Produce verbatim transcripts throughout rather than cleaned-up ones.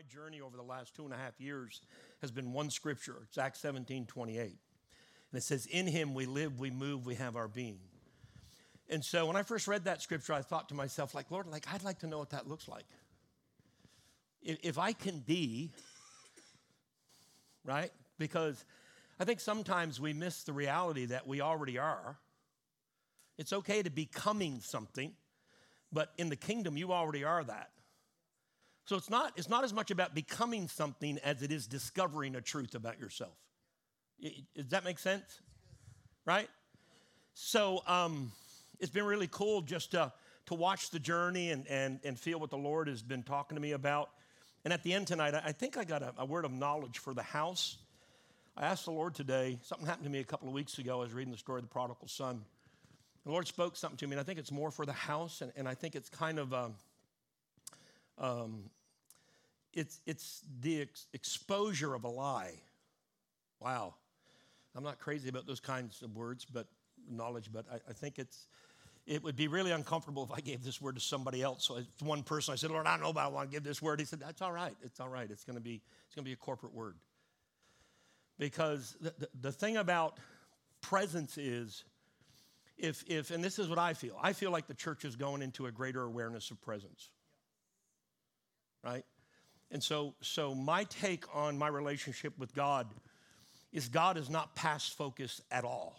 journey over the last two and a half years has been one scripture. It's Acts seventeen twenty-eight. And it says, in him we live, we move, we have our being. And so when I first read that scripture, I thought to myself, like, Lord, like I'd like to know what that looks like. If, if I can be, right? Because I think sometimes we miss the reality that we already are. It's okay to be becoming something, but in the kingdom, you already are that. So it's not, it's not as much about becoming something as it is discovering a truth about yourself. Does that make sense? Right? So um, it's been really cool just to, to watch the journey and, and, and feel what the Lord has been talking to me about. And at the end tonight, I think I got a, a word of knowledge for the house. I asked the Lord today, something happened to me a couple of weeks ago. I was reading the story of the prodigal son. The Lord spoke something to me, and I think it's more for the house, and, and I think it's kind of, um, um, it's it's the ex- exposure of a lie. Wow. I'm not crazy about those kinds of words, but knowledge, but I, I think it's, it would be really uncomfortable if I gave this word to somebody else. So it's one person, I said, Lord, I don't know, but I want to give this word. He said, that's all right. It's all right. It's going to be, it's going to be a corporate word. Because the, the, the thing about presence is, if, if, and this is what I feel, I feel like the church is going into a greater awareness of presence, right? And so, so my take on my relationship with God is God is not past focused at all.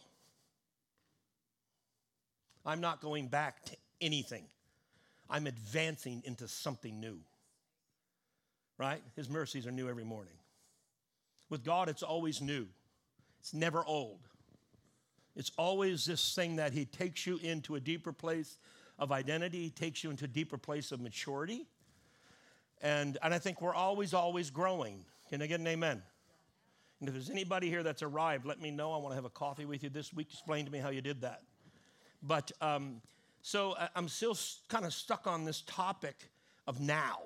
I'm not going back to anything. I'm advancing into something new, right? His mercies are new every morning. With God, it's always new. It's never old. It's always this thing that he takes you into a deeper place of identity. He takes you into a deeper place of maturity. And, and I think we're always, always growing. Can I get an amen? And if there's anybody here that's arrived, let me know. I want to have a coffee with you this week. Explain to me how you did that. But um, so I'm still kind of stuck on this topic of now.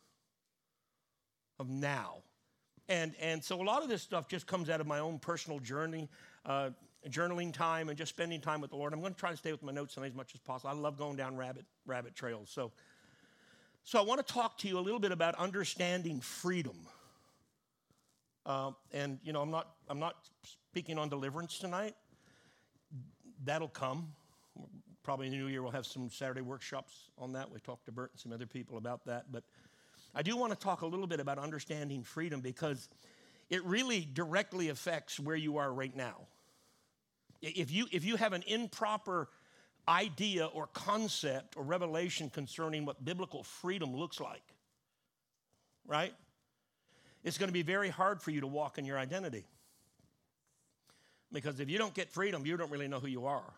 Of now. And, and so a lot of this stuff just comes out of my own personal journey, uh, journaling time and just spending time with the Lord. I'm going to try to stay with my notes tonight as much as possible. I love going down rabbit, rabbit trails. So, so I want to talk to you a little bit about understanding freedom. Uh, and, you know, I'm not, I'm not speaking on deliverance tonight. That'll come. Probably in the new year we'll have some Saturday workshops on that. We talked to Bert and some other people about that. But I do want to talk a little bit about understanding freedom because it really directly affects where you are right now. If you, if you have an improper idea or concept or revelation concerning what biblical freedom looks like, right? It's going to be very hard for you to walk in your identity. Because if you don't get freedom, you don't really know who you are.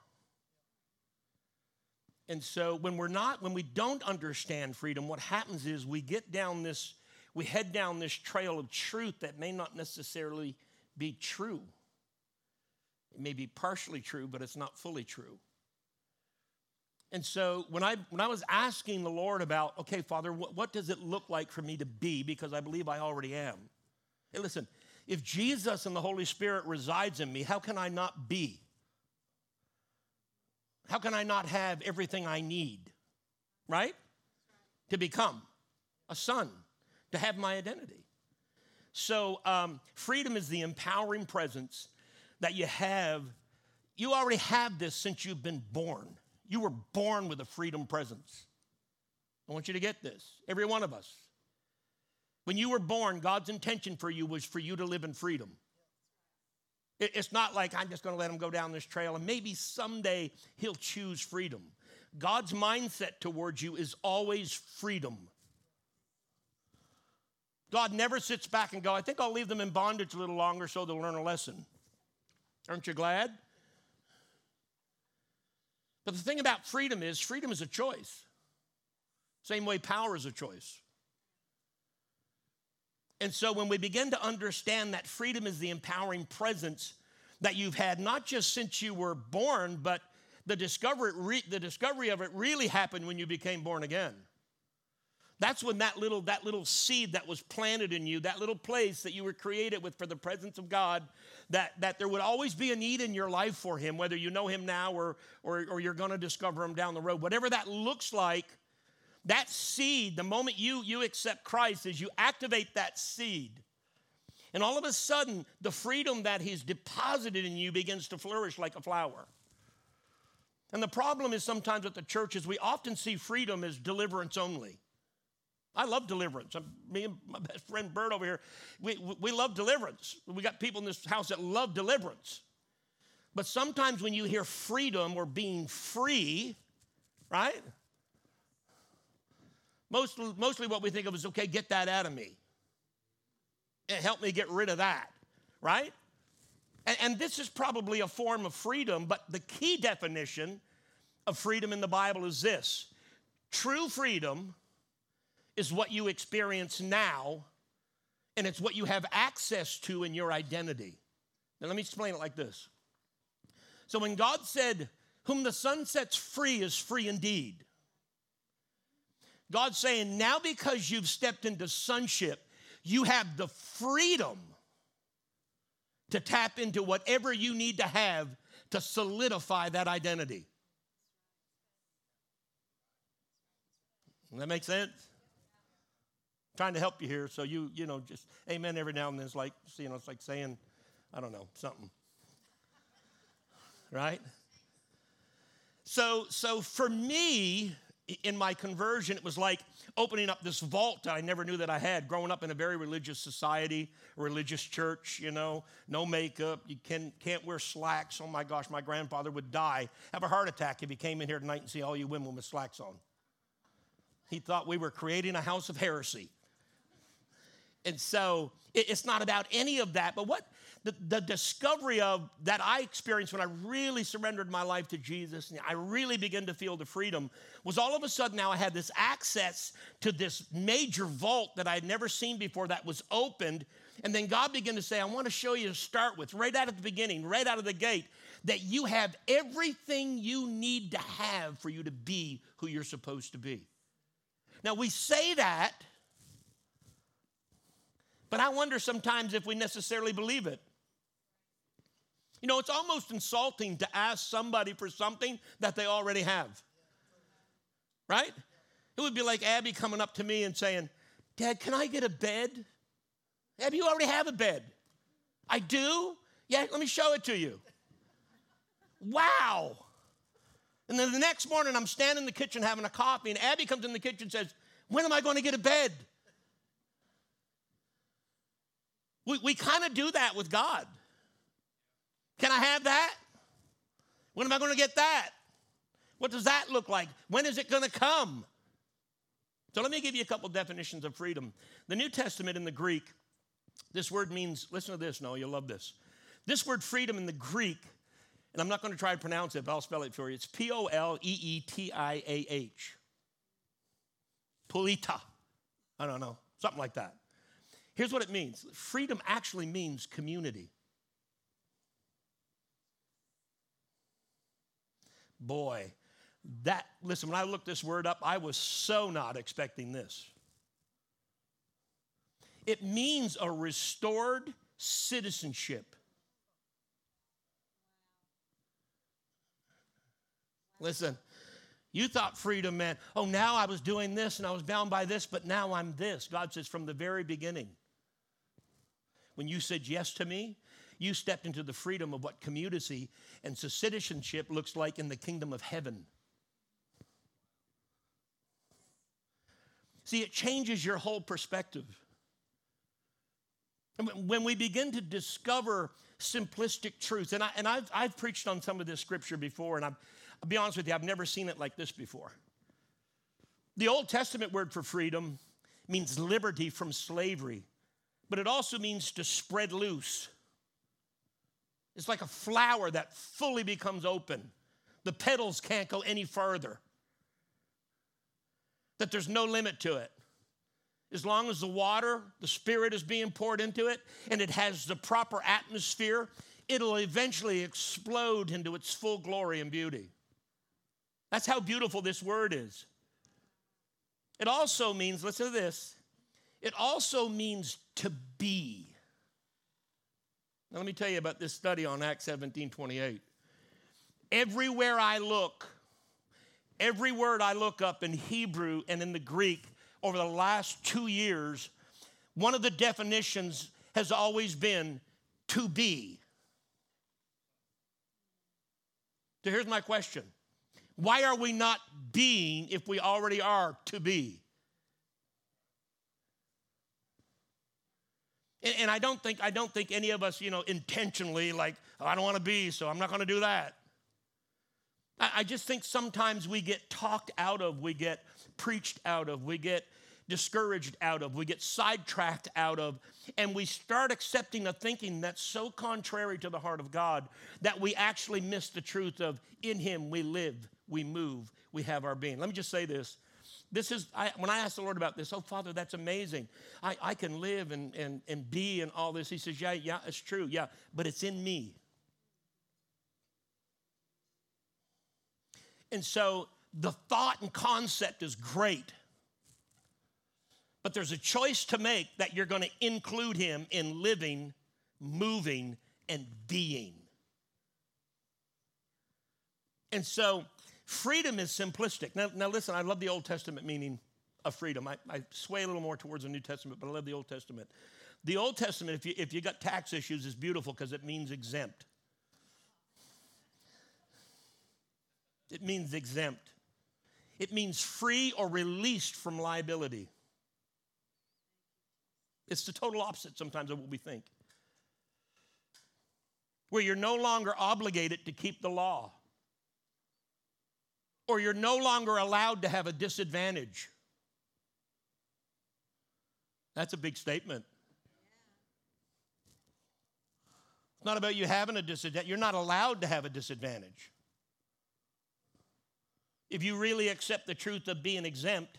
And so when we're not, when we don't understand freedom, what happens is we get down this, we head down this trail of truth that may not necessarily be true. It may be partially true, but it's not fully true. And so when I when I was asking the Lord about, okay, Father, what, what does it look like for me to be? Because I believe I already am. Hey, listen, if Jesus and the Holy Spirit resides in me, how can I not be? How can I not have everything I need, right? To become a son, to have my identity. So um, freedom is the empowering presence that you have. You already have this since you've been born. You were born with a freedom presence. I want you to get this, every one of us. When you were born, God's intention for you was for you to live in freedom. It's not like I'm just going to let him go down this trail and maybe someday he'll choose freedom. God's mindset towards you is always freedom. God never sits back and goes, I think I'll leave them in bondage a little longer so they'll learn a lesson. Aren't you glad? But the thing about freedom is, freedom is a choice. Same way power is a choice. And so when we begin to understand that freedom is the empowering presence that you've had, not just since you were born, but the discovery, re, the discovery of it really happened when you became born again. That's when that little, that little seed that was planted in you, that little place that you were created with for the presence of God, that, that there would always be a need in your life for him, whether you know him now or, or, or you're going to discover him down the road. Whatever that looks like, That seed, the moment you, you accept Christ, is you activate that seed. And all of a sudden, the freedom that he's deposited in you begins to flourish like a flower. And the problem is sometimes at the church is we often see freedom as deliverance only. I love deliverance. I'm, me and my best friend Bert over here, we, we love deliverance. We got people in this house that love deliverance. But sometimes when you hear freedom or being free, right? Most, mostly what we think of is, okay, get that out of me. Help me get rid of that, right? And, and this is probably a form of freedom, but the key definition of freedom in the Bible is this. True freedom is what you experience now, and it's what you have access to in your identity. Now, let me explain it like this. So when God said, whom the Son sets free is free indeed, God's saying, now because you've stepped into sonship, you have the freedom to tap into whatever you need to have to solidify that identity. Does that make sense? I'm trying to help you here, so you, you know, just amen every now and then. It's like, you know, it's like saying, I don't know, something. Right? So, so for me, in my conversion, it was like opening up this vault that I never knew that I had. Growing up in a very religious society, a religious church, you know, no makeup, you can, can't wear slacks. Oh my gosh, my grandfather would die, have a heart attack if he came in here tonight and see all you women with slacks on. He thought we were creating a house of heresy. And so it, it's not about any of that, but what the, the discovery of that I experienced when I really surrendered my life to Jesus and I really began to feel the freedom was all of a sudden now I had this access to this major vault that I had never seen before that was opened. And then God began to say, I want to show you to start with, right out at the beginning, right out of the gate, that you have everything you need to have for you to be who you're supposed to be. Now, we say that, but I wonder sometimes if we necessarily believe it. You know, it's almost insulting to ask somebody for something that they already have. Right? It would be like Abby coming up to me and saying, Dad, can I get a bed? Abby, you already have a bed. I do? Yeah, let me show it to you. Wow. And then the next morning, I'm standing in the kitchen having a coffee, and Abby comes in the kitchen and says, when am I going to get a bed? We, we kind of do that with God. Can I have that? When am I going to get that? What does that look like? When is it going to come? So let me give you a couple definitions of freedom. The New Testament in the Greek, this word means, listen to this, no, you'll love this. This word freedom in the Greek, and I'm not going to try to pronounce it, but I'll spell it for you. It's P O L E E T I A H. Polita. I don't know, something like that. Here's what it means. Freedom actually means community. Boy, that, listen, when I looked this word up, I was so not expecting this. It means a restored citizenship. Listen, you thought freedom meant, oh, now I was doing this and I was bound by this, but now I'm this. God says from the very beginning, when you said yes to me, you stepped into the freedom of what community and citizenship looks like in the kingdom of heaven. See, it changes your whole perspective. When we begin to discover simplistic truths, and, I, and I've, I've preached on some of this scripture before, and I've, I'll be honest with you, I've never seen it like this before. The Old Testament word for freedom means liberty from slavery, but it also means to spread loose. It's like a flower that fully becomes open. The petals can't go any further. That there's no limit to it. As long as the water, the Spirit is being poured into it, and it has the proper atmosphere, it'll eventually explode into its full glory and beauty. That's how beautiful this word is. It also means, listen to this, it also means to be. Now let me tell you about this study on Acts seventeen twenty-eight. Everywhere I look, Every word I look up in Hebrew and in the Greek over the last two years, one of the definitions has always been to be. So here's my question. Why are we not being if we already are to be? And, and I don't think I don't think any of us, you know, intentionally like, oh, I don't want to be, so I'm not going to do that. I, I just think sometimes we get talked out of, we get preached out of, we get discouraged out of, we get sidetracked out of, and we start accepting a thinking that's so contrary to the heart of God that we actually miss the truth of in him we live, we move, we have our being. Let me just say this. This is, I, when I asked the Lord about this, oh, Father, that's amazing. I, I can live and, and, and be and all this. He says, yeah, yeah, it's true, yeah, but it's in me. And so the thought and concept is great. But there's a choice to make that you're going to include him in living, moving, and being. And so freedom is simplistic. Now, now listen, I love the Old Testament meaning of freedom. I, I sway a little more towards the New Testament, but I love the Old Testament. The Old Testament, if you, if you got tax issues, is beautiful because it means exempt. It means exempt. It means free or released from liability. It's the total opposite sometimes of what we think. Where you're no longer obligated to keep the law. Or you're no longer allowed to have a disadvantage. That's a big statement. It's not about you having a disadvantage. You're not allowed to have a disadvantage. If you really accept the truth of being exempt,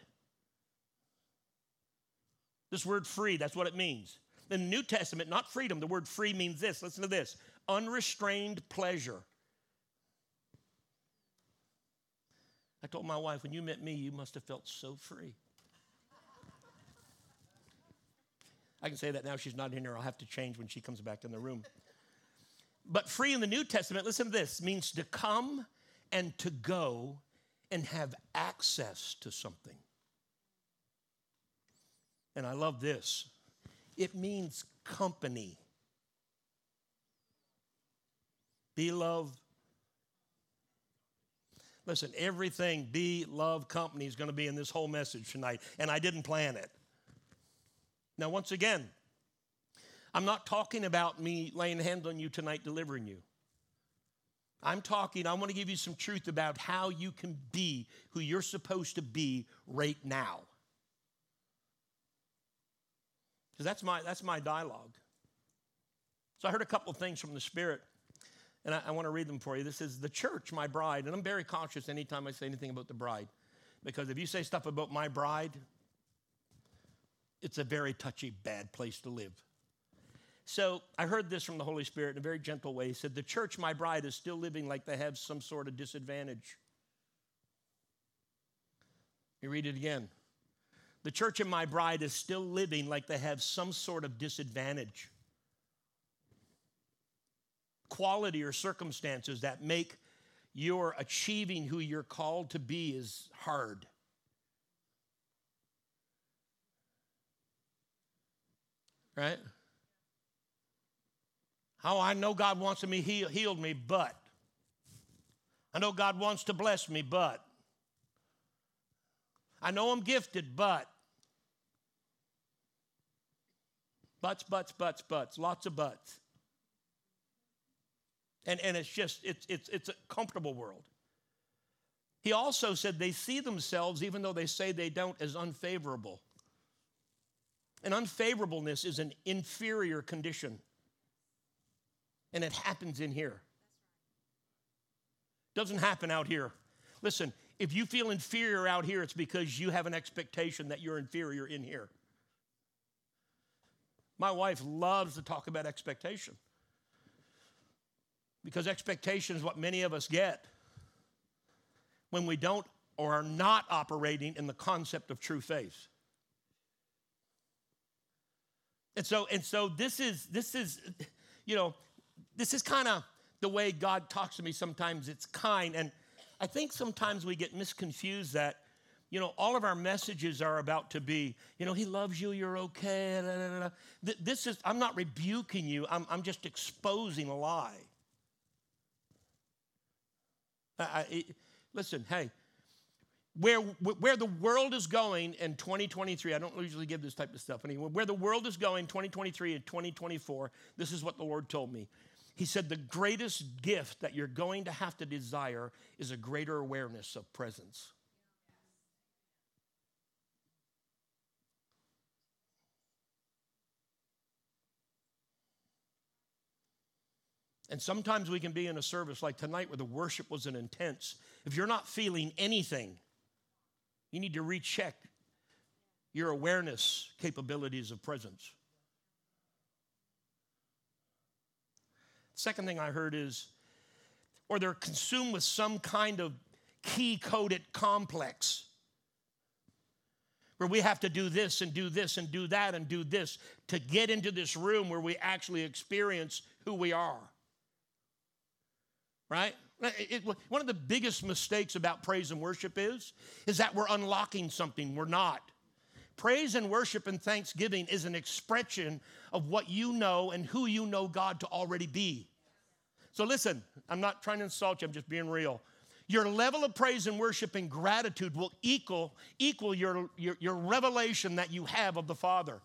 this word free, that's what it means. In the New Testament, not freedom, the word free means this. Listen to this. Unrestrained pleasure. I told my wife, when you met me, you must have felt so free. I can say that now. She's not in here. I'll have to change when she comes back in the room. But free in the New Testament, listen to this, means to come and to go and have access to something. And I love this. It means company. Be, love. Listen, everything be, love, company is going to be in this whole message tonight, and I didn't plan it. Now, once again, I'm not talking about me laying hands on you tonight, delivering you. I'm talking, I want to give you some truth about how you can be who you're supposed to be right now. Because that's my, that's my dialogue. So I heard a couple of things from the Spirit, and I, I want to read them for you. This is the church, my bride, and I'm very cautious anytime I say anything about the bride, because if you say stuff about my bride, it's a very touchy, bad place to live. So I heard this from the Holy Spirit in a very gentle way. He said, the church, my bride, is still living like they have some sort of disadvantage. Let me read it again. The church and my bride is still living like they have some sort of disadvantage. Quality or circumstances that make your achieving who you're called to be is hard. Right? How I know God wants me heal, healed me, but I know God wants to bless me, but I know I'm gifted, but buts, buts, buts, buts, lots of buts. And, and it's just, it's, it's, it's a comfortable world. He also said they see themselves, even though they say they don't, as unfavorable. And unfavorableness is an inferior condition. And it happens in here. Doesn't happen out here. Listen, if you feel inferior out here, it's because you have an expectation that you're inferior in here. My wife loves to talk about expectation. Because expectation is what many of us get when we don't or are not operating in the concept of true faith. And so, and so this is, this is, you know, this is kind of the way God talks to me sometimes. It's kind. And I think sometimes we get misconfused that, you know, all of our messages are about to be, you know, he loves you, you're okay. Da, da, da, da. This is, I'm not rebuking you. I'm, I'm just exposing a lie. I, I, listen, hey, where, where the world is going in twenty twenty-three, I don't usually give this type of stuff anymore. Where the world is going twenty twenty-three and twenty twenty-four, this is what the Lord told me. He said the greatest gift that you're going to have to desire is a greater awareness of presence. And sometimes we can be in a service like tonight where the worship was an intense. If you're not feeling anything, you need to recheck your awareness capabilities of presence. Second thing I heard is, or they're consumed with some kind of key-coded complex where we have to do this and do this and do that and do this to get into this room where we actually experience who we are. Right? It, it, one of the biggest mistakes about praise and worship is, is that we're unlocking something. We're not. Praise and worship and thanksgiving is an expression of what you know and who you know God to already be. So listen, I'm not trying to insult you. I'm just being real. Your level of praise and worship and gratitude will equal, equal your, your, your revelation that you have of the Father.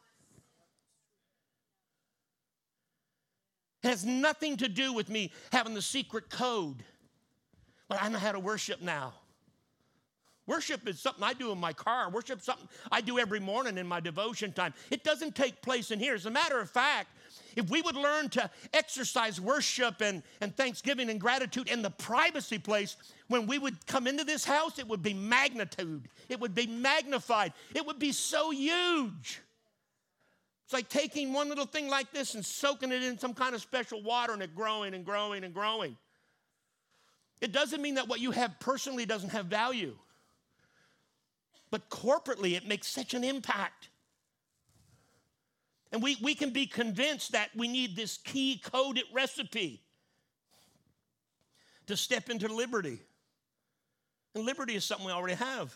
It has nothing to do with me having the secret code. But I know how to worship now. Worship is something I do in my car. Worship is something I do every morning in my devotion time. It doesn't take place in here. As a matter of fact, if we would learn to exercise worship and, and thanksgiving and gratitude in the privacy place, when we would come into this house, it would be magnitude. It would be magnified. It would be so huge. It's like taking one little thing like this and soaking it in some kind of special water and it growing and growing and growing. It doesn't mean that what you have personally doesn't have value. But corporately, it makes such an impact. And we, we can be convinced that we need this key-coded recipe to step into liberty. And liberty is something we already have.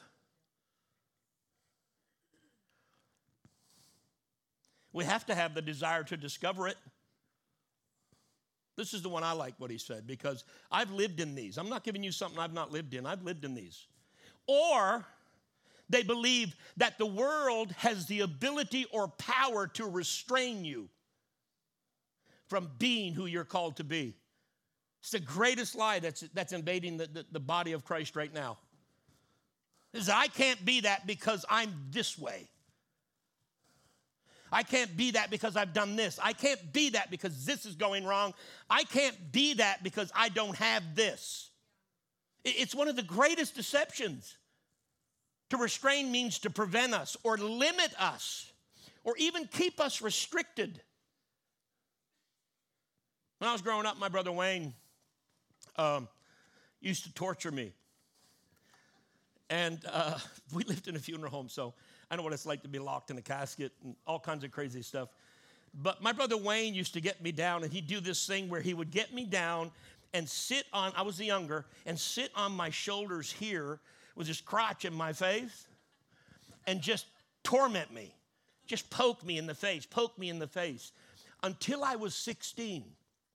We have to have the desire to discover it. This is the one I like what he said, because I've lived in these. I'm not giving you something I've not lived in. I've lived in these. Or they believe that the world has the ability or power to restrain you from being who you're called to be. It's the greatest lie that's, that's invading the, the, the body of Christ right now. Is I can't be that because I'm this way. I can't be that because I've done this. I can't be that because this is going wrong. I can't be that because I don't have this. It's one of the greatest deceptions. To restrain means to prevent us or limit us or even keep us restricted. When I was growing up, my brother Wayne um, used to torture me. And uh, we lived in a funeral home, so I know what it's like to be locked in a casket and all kinds of crazy stuff. But my brother Wayne used to get me down, and he'd do this thing where he would get me down and sit on, I was the younger, and sit on my shoulders here with his crotch in my face and just torment me. Just poke me in the face, poke me in the face until I was sixteen.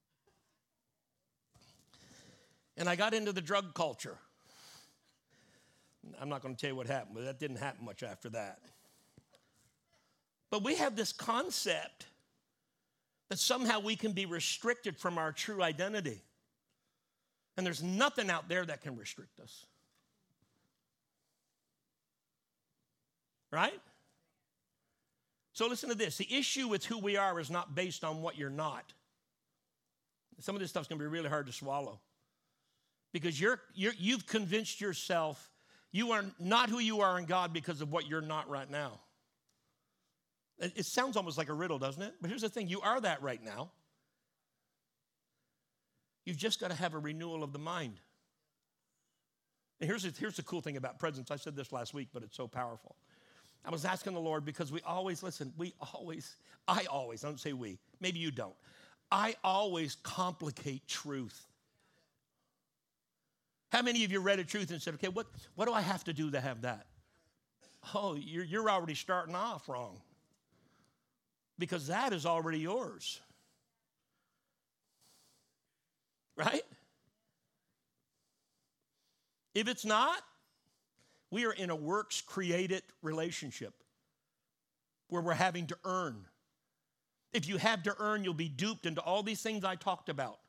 And I got into the drug culture. I'm not going to tell you what happened, but that didn't happen much after that. But we have this concept that somehow we can be restricted from our true identity. And there's nothing out there that can restrict us. Right? So listen to this. The issue with who we are is not based on what you're not. Some of this stuff's going to be really hard to swallow. Because you're, you're, you've convinced yourself you are not who you are in God because of what you're not right now. It, it sounds almost like a riddle, doesn't it? But here's the thing. You are that right now. You've just got to have a renewal of the mind. And here's, here's the cool thing about presence. I said this last week, but it's so powerful. I was asking the Lord because we always, listen, we always, I always, I don't say we, maybe you don't. I always complicate truth. How many of you read a truth and said, okay, what, what do I have to do to have that? Oh, you're, you're already starting off wrong. Because that is already yours. Right? If it's not, we are in a works-created relationship where we're having to earn. If you have to earn, you'll be duped into all these things I talked about.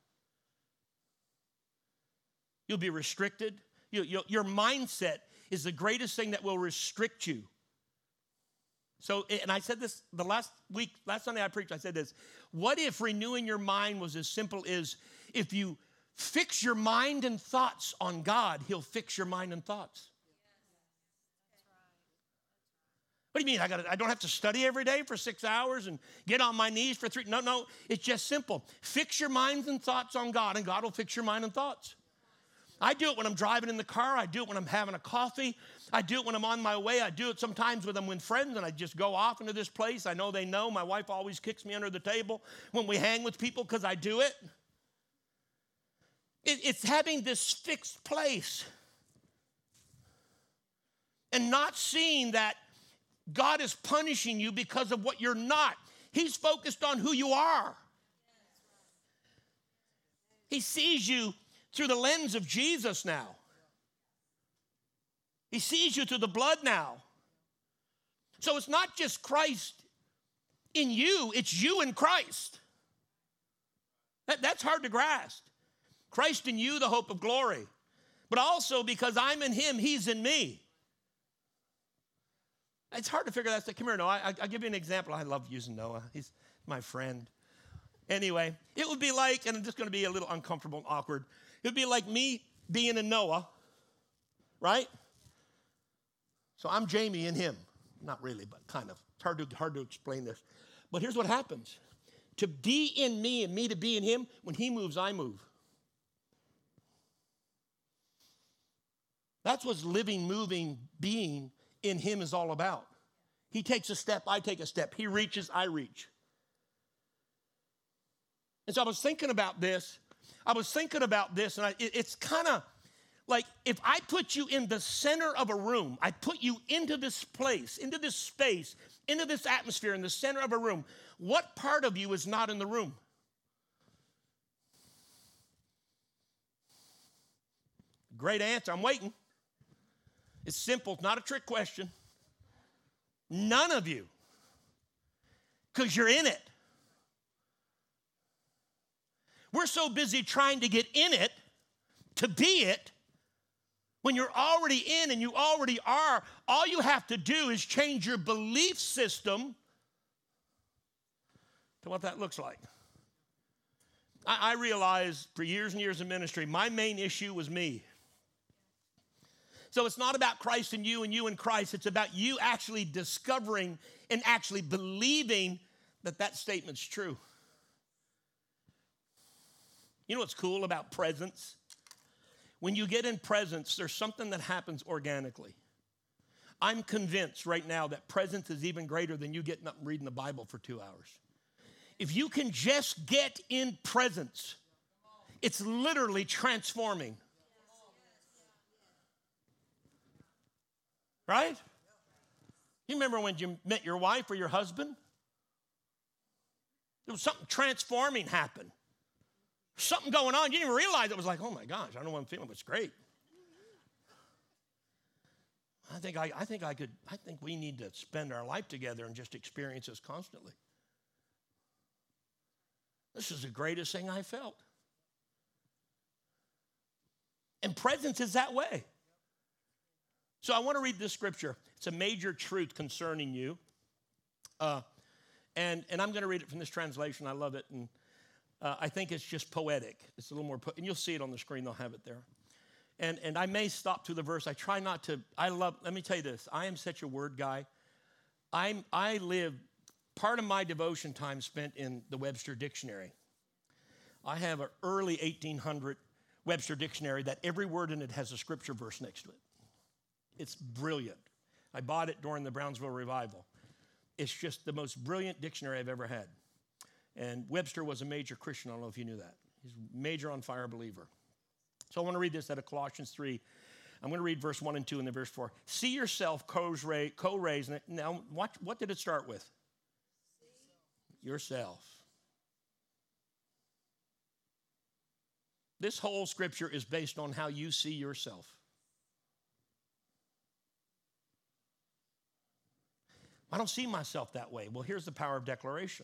You'll be restricted. You, you, your mindset is the greatest thing that will restrict you. So, and I said this the last week, last Sunday I preached, I said this. What if renewing your mind was as simple as if you fix your mind and thoughts on God, he'll fix your mind and thoughts. What do you mean? I got I don't have to study every day for six hours and get on my knees for three. No, no, it's just simple. Fix your minds and thoughts on God, and God will fix your mind and thoughts. I do it when I'm driving in the car. I do it when I'm having a coffee. I do it when I'm on my way. I do it sometimes when I'm with friends, and I just go off into this place. I know they know. My wife always kicks me under the table when we hang with people because I do it. it. It's having this fixed place and not seeing that God is punishing you because of what you're not. He's focused on who you are. He sees you through the lens of Jesus now. He sees you through the blood now. So it's not just Christ in you, it's you in Christ. That, that's hard to grasp. Christ in you, the hope of glory. But also because I'm in him, he's in me. It's hard to figure that out. Come here, Noah. I, I'll give you an example. I love using Noah. He's my friend. Anyway, it would be like, and I'm just going to be a little uncomfortable and awkward. It would be like me being in Noah, right? So I'm Jamie and him. Not really, but kind of. It's hard to, hard to explain this. But here's what happens. To be in me and me to be in him, when he moves, I move. That's what living, moving, being in him is all about. He takes a step, I take a step. He reaches, I reach. And so I was thinking about this. I was thinking about this, and I, it, it's kind of like if I put you in the center of a room, I put you into this place, into this space, into this atmosphere, in the center of a room, what part of you is not in the room? Great answer. I'm waiting. It's simple. It's not a trick question. None of you. Because you're in it. We're so busy trying to get in it, to be it, when you're already in and you already are. All you have to do is change your belief system to what that looks like. I, I realized for years and years of ministry, my main issue was me. So it's not about Christ and you and you and Christ. It's about you actually discovering and actually believing that that statement's true. You know what's cool about presence? When you get in presence, there's something that happens organically. I'm convinced right now that presence is even greater than you getting up and reading the Bible for two hours. If you can just get in presence, it's literally transforming. Right? You remember when you met your wife or your husband? There was something transforming happen. Something going on. You didn't even realize it was like, oh my gosh, I don't know what I'm feeling, but it's great. I think I, I think I could, I think we need to spend our life together and just experience this constantly. This is the greatest thing I felt. And presence is that way. So I want to read this scripture. It's a major truth concerning you. Uh, and, and I'm going to read it from this translation. I love it. And uh, I think it's just poetic. It's a little more, po- and you'll see it on the screen. They'll have it there. And, and I may stop through the verse. I try not to. I love, let me tell you this. I am such a word guy. I'm, I live, part of my devotion time spent in the Webster Dictionary. I have an early eighteen hundred Webster Dictionary that every word in it has a scripture verse next to it. It's brilliant. I bought it during the Brownsville Revival. It's just the most brilliant dictionary I've ever had. And Webster was a major Christian. I don't know if you knew that. He's a major on fire believer. So I want to read this out of Colossians three. I'm going to read verse one and two and then verse four. See yourself co-raised. Now, what, what did it start with? See. Yourself. This whole scripture is based on how you see yourself. I don't see myself that way. Well, here's the power of declaration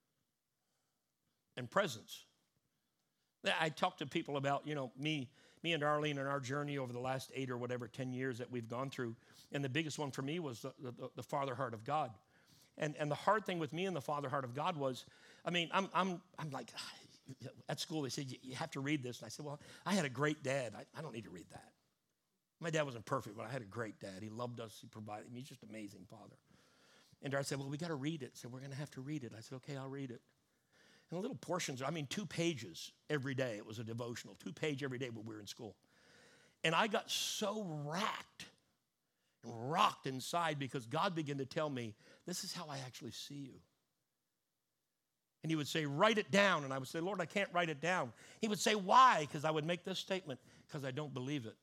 and presence. I talk to people about, you know, me, me and Arlene and our journey over the last eight or whatever, ten years that we've gone through. And the biggest one for me was the, the, the Father heart of God. And, and the hard thing with me and the Father heart of God was, I mean, I'm, I'm, I'm like, at school they said, you have to read this. And I said, well, I had a great dad. I, I don't need to read that. My dad wasn't perfect, but I had a great dad. He loved us. He provided. I mean, he's just an amazing father. And Dad said, well, we got to read it. So we're going to have to read it. I said, okay, I'll read it. And little portions, I mean, two pages every day. It was a devotional, two page every day when we were in school. And I got so racked and rocked inside because God began to tell me, this is how I actually see you. And he would say, write it down. And I would say, Lord, I can't write it down. He would say, why? Because I would make this statement, because I don't believe it.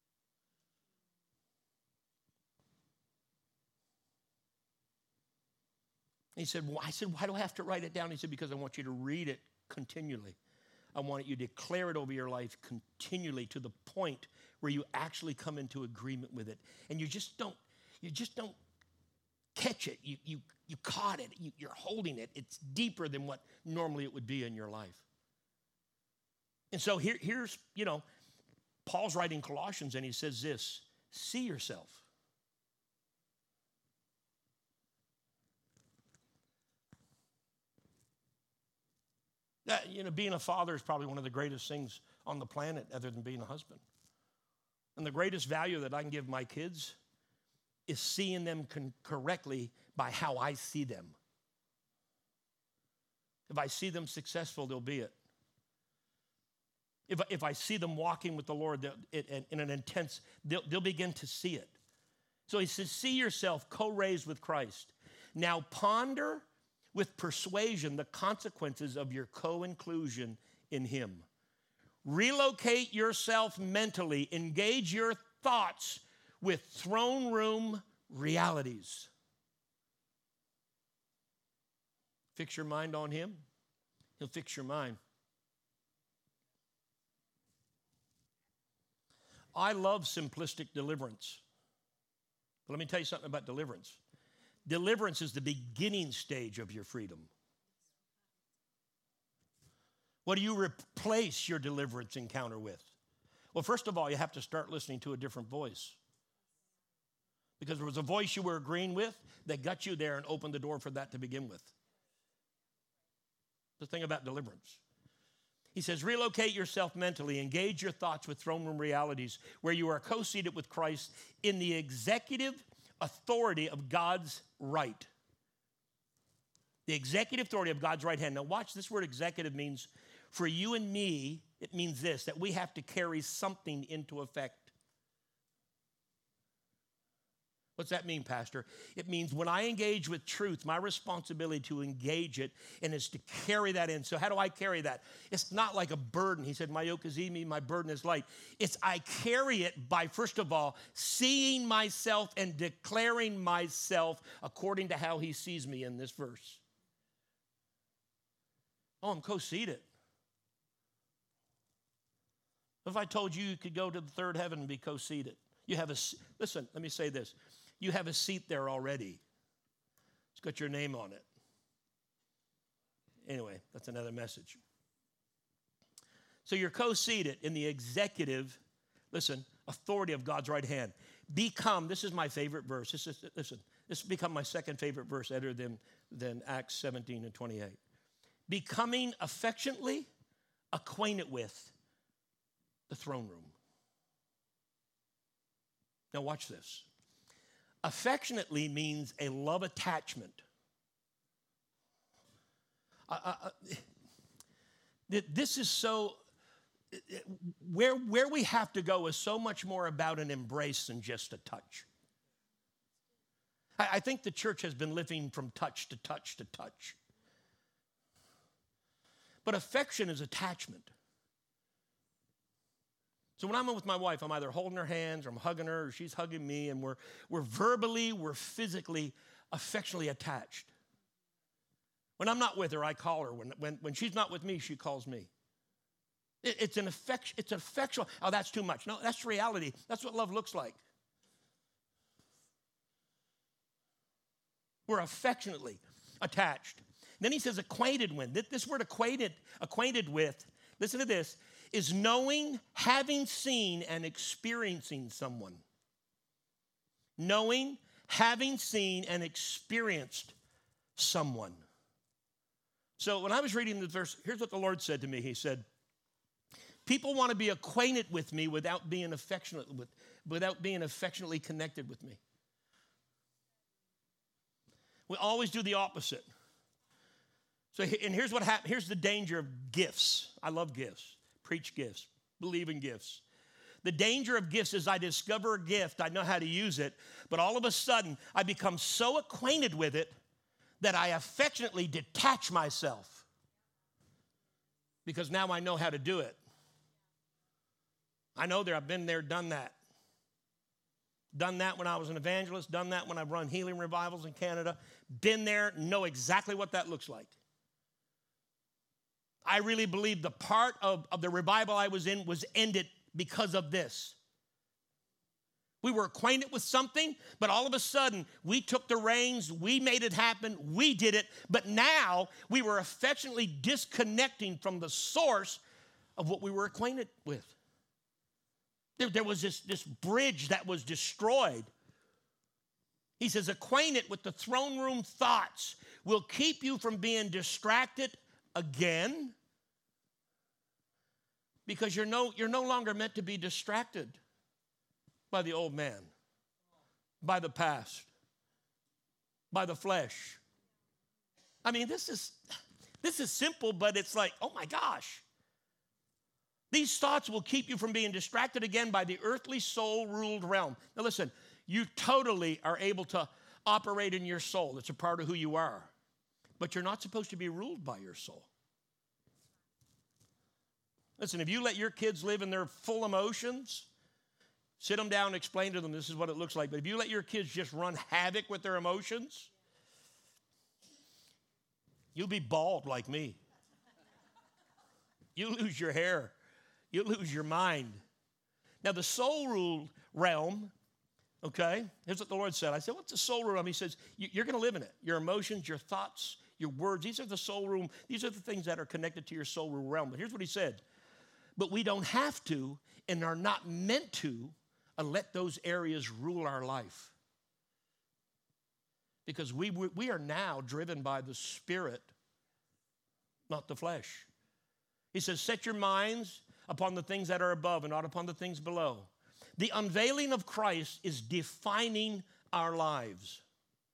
He said, well, I said, why do I have to write it down? He said, because I want you to read it continually. I want you to declare it over your life continually to the point where you actually come into agreement with it. And you just don't, you just don't catch it. You, you, you caught it. You, you're holding it. It's deeper than what normally it would be in your life. And so here, here's, you know, Paul's writing Colossians and he says this, see yourself. That, you know, being a father is probably one of the greatest things on the planet other than being a husband. And the greatest value that I can give my kids is seeing them con- correctly by how I see them. If I see them successful, they'll be it. If, if I see them walking with the Lord it, in, in an intense, they'll, they'll begin to see it. So he says, see yourself co-raised with Christ. Now ponder with persuasion the consequences of your co-inclusion in him. Relocate yourself mentally. Engage your thoughts with throne room realities. Fix your mind on him. He'll fix your mind. I love simplistic deliverance. But let me tell you something about deliverance. Deliverance is the beginning stage of your freedom. What do you replace your deliverance encounter with? Well, first of all, you have to start listening to a different voice. Because there was a voice you were agreeing with that got you there and opened the door for that to begin with. The thing about deliverance. He says, relocate yourself mentally. Engage your thoughts with throne room realities where you are co-seated with Christ in the executive authority of God's right. The executive authority of God's right hand. Now watch, this word executive means, for you and me, it means this, that we have to carry something into effect. What's that mean, Pastor? It means when I engage with truth, my responsibility to engage it and is to carry that in. So how do I carry that? It's not like a burden. He said, my yoke is easy, my burden is light. It's I carry it by, first of all, seeing myself and declaring myself according to how he sees me in this verse. Oh, I'm co-seated. If I told you you could go to the third heaven and be co-seated, you have a, listen, let me say this. You have a seat there already. It's got your name on it. Anyway, that's another message. So you're co-seated in the executive, listen, authority of God's right hand. Become, this is my favorite verse. This is, listen, this has become my second favorite verse other than, than Acts seventeen and twenty-eight. Becoming affectionately acquainted with the throne room. Now watch this. Affectionately means a love attachment. Uh, uh, this is so, where, where we have to go is so much more about an embrace than just a touch. I, I think the church has been living from touch to touch to touch. But affection is attachment. So when I'm with my wife, I'm either holding her hands or I'm hugging her or she's hugging me, and we're, we're verbally, we're physically, affectionately attached. When I'm not with her, I call her. When, when, when she's not with me, she calls me. It, it's an affection, it's affectional. Oh, that's too much. No, that's reality. That's what love looks like. We're affectionately attached. Then he says acquainted with. This word acquainted, acquainted with, listen to this, is knowing, having seen, and experiencing someone. Knowing, having seen, and experienced someone. So when I was reading the verse, here's what the Lord said to me. He said, people want to be acquainted with me without being affectionate with, without being affectionately connected with me. We always do the opposite. So, and here's what happens. Here's the danger of gifts. I love gifts. Preach gifts. Believe in gifts. The danger of gifts is I discover a gift, I know how to use it, but all of a sudden I become so acquainted with it that I affectionately detach myself because now I know how to do it. I know there, I've been there, done that. Done that when I was an evangelist, done that when I've run healing revivals in Canada. Been there, know exactly what that looks like. I really believe the part of, of the revival I was in was ended because of this. We were acquainted with something, but all of a sudden, we took the reins, we made it happen, we did it, but now we were affectionately disconnecting from the source of what we were acquainted with. There, there was this, this bridge that was destroyed. He says, acquainted with the throne room thoughts will keep you from being distracted again, because you're no, you're no longer meant to be distracted by the old man, by the past, by the flesh. I mean, this is, this is simple, but it's like, oh my gosh. These thoughts will keep you from being distracted again by the earthly soul-ruled realm. Now listen, you totally are able to operate in your soul. It's a part of who you are. But you're not supposed to be ruled by your soul. Listen, if you let your kids live in their full emotions, sit them down and explain to them this is what it looks like. But if you let your kids just run havoc with their emotions, you'll be bald like me. You lose your hair. You lose your mind. Now, the soul-ruled realm, okay, here's what the Lord said. I said, what's the soul-ruled realm? He says, you're going to live in it. Your emotions, your thoughts, your words, these are the soul room. These are the things that are connected to your soul realm. But here's what he said. But we don't have to and are not meant to uh, let those areas rule our life. Because we, we are now driven by the Spirit, not the flesh. He says, set your minds upon the things that are above and not upon the things below. The unveiling of Christ is defining our lives.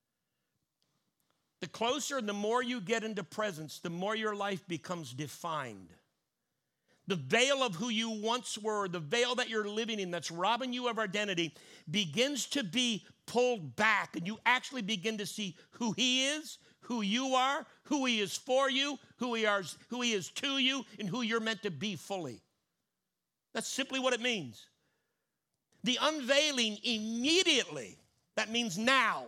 The closer and the more you get into presence, the more your life becomes defined. The veil of who you once were, the veil that you're living in that's robbing you of identity, begins to be pulled back, and you actually begin to see who he is, who you are, who he is for you, who he is, who he is to you, and who you're meant to be fully. That's simply what it means. The unveiling immediately, that means now.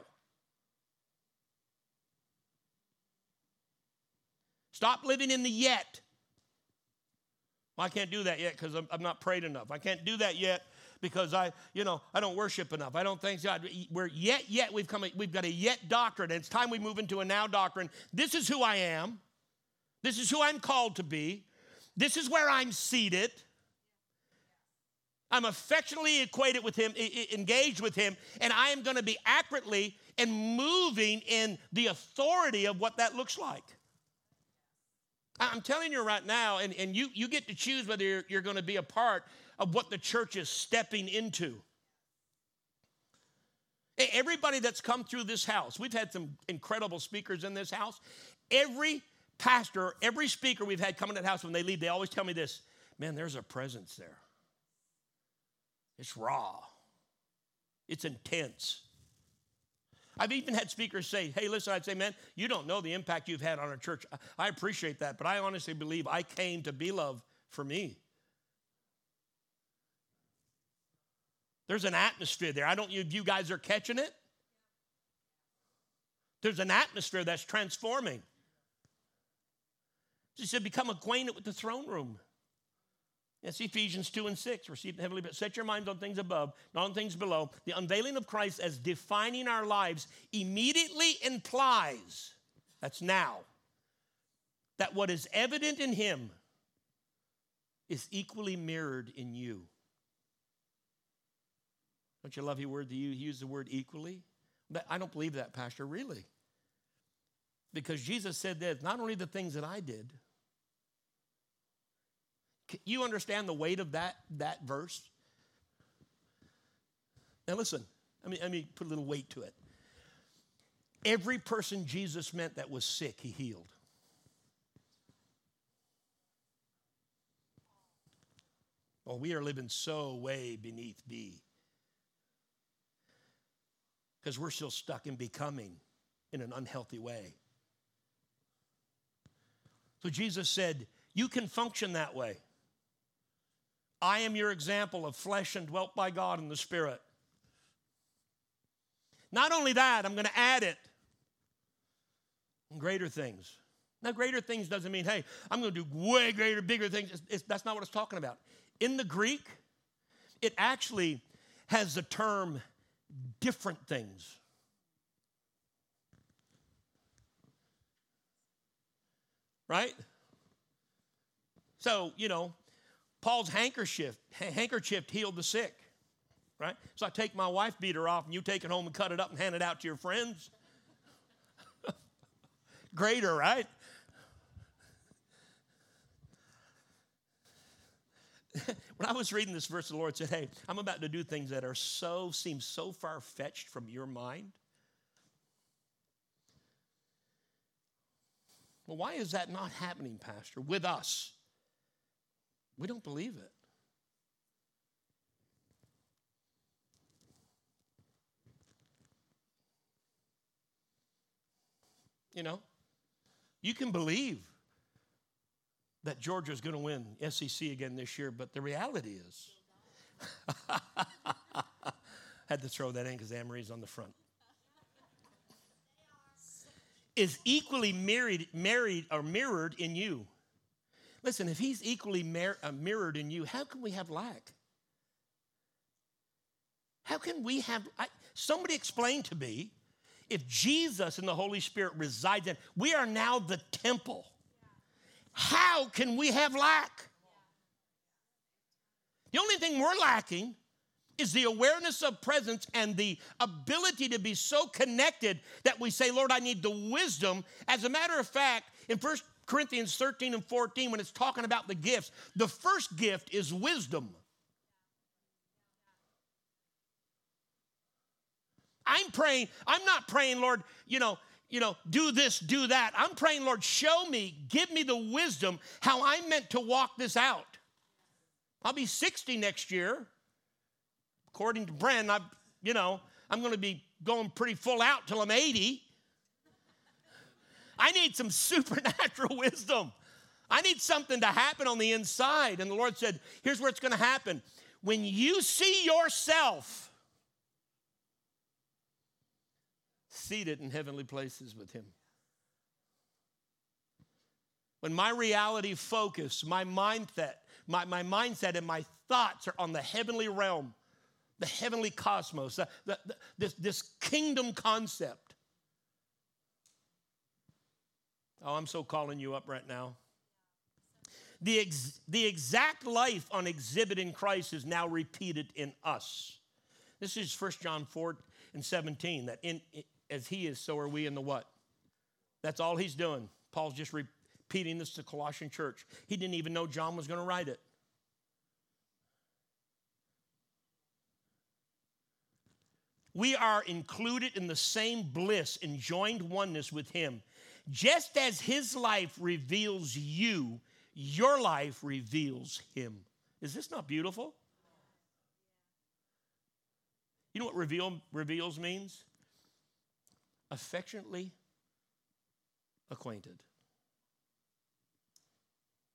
Stop living in the yet. Well, I can't do that yet because I'm, I'm not prayed enough. I can't do that yet because I, you know, I don't worship enough. I don't thank God. We're yet, yet. We've come. We've got a yet doctrine, and it's time we move into a now doctrine. This is who I am. This is who I'm called to be. This is where I'm seated. I'm affectionately equated with him, engaged with him, and I am going to be accurately and moving in the authority of what that looks like. I'm telling you right now, and, and you, you get to choose whether you're, you're going to be a part of what the church is stepping into. Everybody that's come through this house, we've had some incredible speakers in this house. Every pastor, every speaker we've had come in that house, when they leave, they always tell me this, man, there's a presence there. It's raw. It's intense. I've even had speakers say, hey, listen, I'd say, man, you don't know the impact you've had on our church. I appreciate that, but I honestly believe I came to be loved for me. There's an atmosphere there. I don't know if you guys are catching it. There's an atmosphere that's transforming. She said, become acquainted with the throne room. That's Ephesians two and six. Receive the heavenly, but set your minds on things above, not on things below. The unveiling of Christ as defining our lives immediately implies, that's now, that what is evident in him is equally mirrored in you. Don't you love your word? Do you use the word equally? But I don't believe that, Pastor, really. Because Jesus said this, not only the things that I did. You understand the weight of that, that verse? Now listen, let me, let me put a little weight to it. Every person Jesus meant that was sick, he healed. Well, we are living so way beneath B. Because we're still stuck in becoming in an unhealthy way. So Jesus said, you can function that way. I am your example of flesh and dwelt by God in the Spirit. Not only that, I'm going to add it. Greater things. Now, greater things doesn't mean, hey, I'm going to do way greater, bigger things. It's, it's, that's not what it's talking about. In the Greek, it actually has the term different things. Right? So, you know, Paul's handkerchief, handkerchief healed the sick. Right? So I take my wife beater off and you take it home and cut it up and hand it out to your friends. Greater, right? When I was reading this verse, the Lord said, hey, I'm about to do things that are so, seem so far-fetched from your mind. Well, why is that not happening, Pastor, with us? We don't believe it. You know, you can believe that Georgia's going to win S E C again this year, but the reality is, had to throw that in because Anne-Marie's on the front, is equally married, married or mirrored in you. Listen, if he's equally mir- uh, mirrored in you, how can we have lack? How can we have, I, somebody explain to me, if Jesus and the Holy Spirit resides in, we are now the temple. How can we have lack? The only thing we're lacking is the awareness of presence and the ability to be so connected that we say, Lord, I need the wisdom. As a matter of fact, in First Corinthians thirteen and fourteen, when it's talking about the gifts, the first gift is wisdom. I'm praying, I'm not praying, Lord, you know, you know, do this, do that. I'm praying, Lord, show me, give me the wisdom how I'm meant to walk this out. I'll be sixty next year. According to Bren, I, you know, I'm going to be going pretty full out till I'm eighty. I need some supernatural wisdom. I need something to happen on the inside. And the Lord said, here's where it's going to happen. When you see yourself seated in heavenly places with him. When my reality focus, my mindset, my, my mindset and my thoughts are on the heavenly realm, the heavenly cosmos, the, the, the, this, this kingdom concept. Oh, I'm so calling you up right now. The, ex, the exact life on exhibit in Christ is now repeated in us. This is First John four and seventeen, that in, as he is, so are we in the what? That's all he's doing. Paul's just repeating this to Colossian church. He didn't even know John was going to write it. We are included in the same bliss and joined oneness with him. Just as his life reveals you, your life reveals him. Is this not beautiful? You know what reveal, reveals means? Affectionately acquainted.